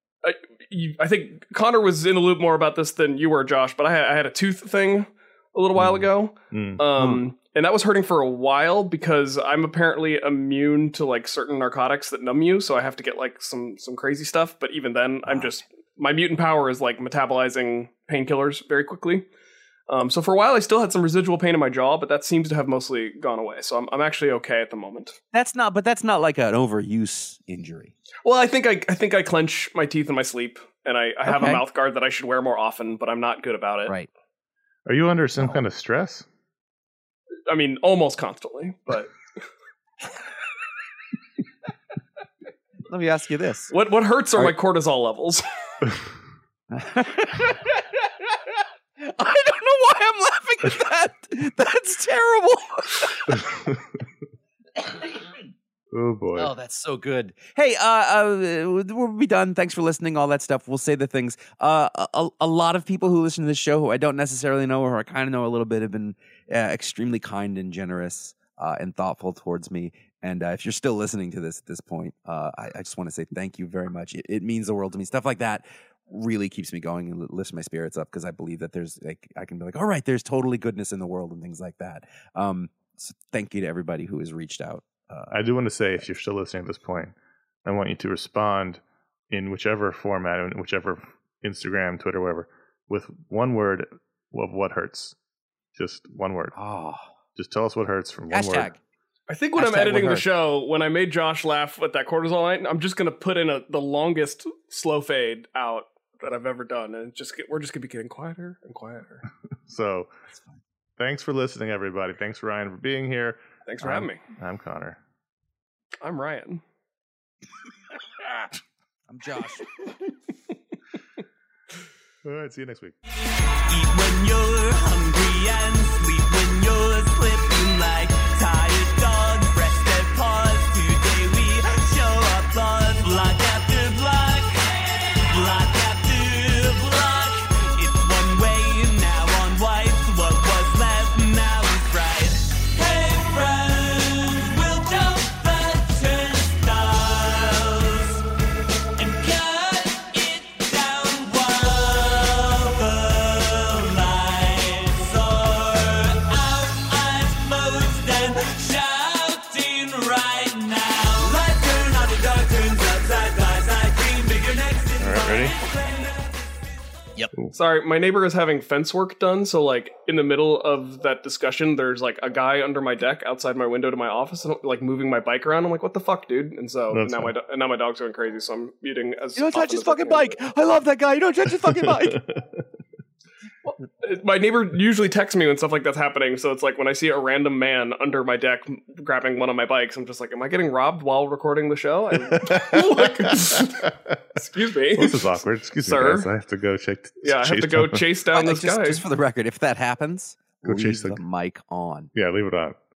Speaker 3: I think Connor was in the loop more about this than you were, Josh, but I had a tooth thing a little while ago. And that was hurting for a while because I'm apparently immune to like certain narcotics that numb you, so I have to get like some crazy stuff. But even then, my mutant power is like metabolizing painkillers very quickly. So for a while, I still had some residual pain in my jaw, but that seems to have mostly gone away. So I'm actually okay at the moment.
Speaker 2: That's not like an overuse injury.
Speaker 3: Well, I think I clench my teeth in my sleep, and I have a mouth guard that I should wear more often, but I'm not good about it.
Speaker 2: Right.
Speaker 1: Are you under some kind of stress?
Speaker 3: I mean, almost constantly, but
Speaker 2: let me ask you this:
Speaker 3: what hurts are my cortisol levels.
Speaker 2: I don't know why I'm laughing at that. That's terrible.
Speaker 1: Oh boy!
Speaker 2: Oh, that's so good. Hey, we'll be done. Thanks for listening. All that stuff. We'll say the things. A lot of people who listen to this show, who I don't necessarily know or I kind of know a little bit, have been extremely kind and generous and thoughtful towards me. And if you're still listening to this at this point, I just want to say thank you very much. It means the world to me. Stuff like that really keeps me going and lifts my spirits up because I believe that there's like I can be like, all right, there's totally goodness in the world and things like that. So thank you to everybody who has reached out.
Speaker 1: I do want to say, if you're still listening at this point, I want you to respond in whichever format, in whichever Instagram, Twitter, whatever, with one word of what hurts. Just one word.
Speaker 2: Oh.
Speaker 1: Just tell us what hurts from one word.
Speaker 3: I think when I'm editing the show, when I made Josh laugh with that cortisol line, I'm just going to put in the longest slow fade out that I've ever done. And we're just going to be getting quieter and quieter.
Speaker 1: So thanks for listening, everybody. Thanks, Ryan, for being here.
Speaker 3: Thanks for having me.
Speaker 1: I'm Connor.
Speaker 3: I'm Ryan.
Speaker 2: I'm Josh.
Speaker 1: All right, see you next week.
Speaker 4: Eat when you're hungry and sleep when you're slipping like tired dogs. Rest their paws. Today we show up
Speaker 3: Sorry, my neighbor is having fence work done, so like in the middle of that discussion, there's like a guy under my deck outside my window to my office, and like moving my bike around. I'm like, what the fuck, dude? And so now my dog's going crazy, so I'm muting as.
Speaker 2: You don't touch his fucking bike. I love that guy. You don't touch his fucking bike.
Speaker 3: My neighbor usually texts me when stuff like that's happening, so it's like when I see a random man under my deck grabbing one of my bikes, I'm just like, am I getting robbed while recording the show? Excuse me.
Speaker 1: Well, this is awkward. Excuse me, guys. I have to go check.
Speaker 3: I have to go chase down this guy.
Speaker 2: Just for the record, if that happens,
Speaker 1: Go
Speaker 2: leave
Speaker 1: chase
Speaker 2: the mic on.
Speaker 1: Yeah, leave it on.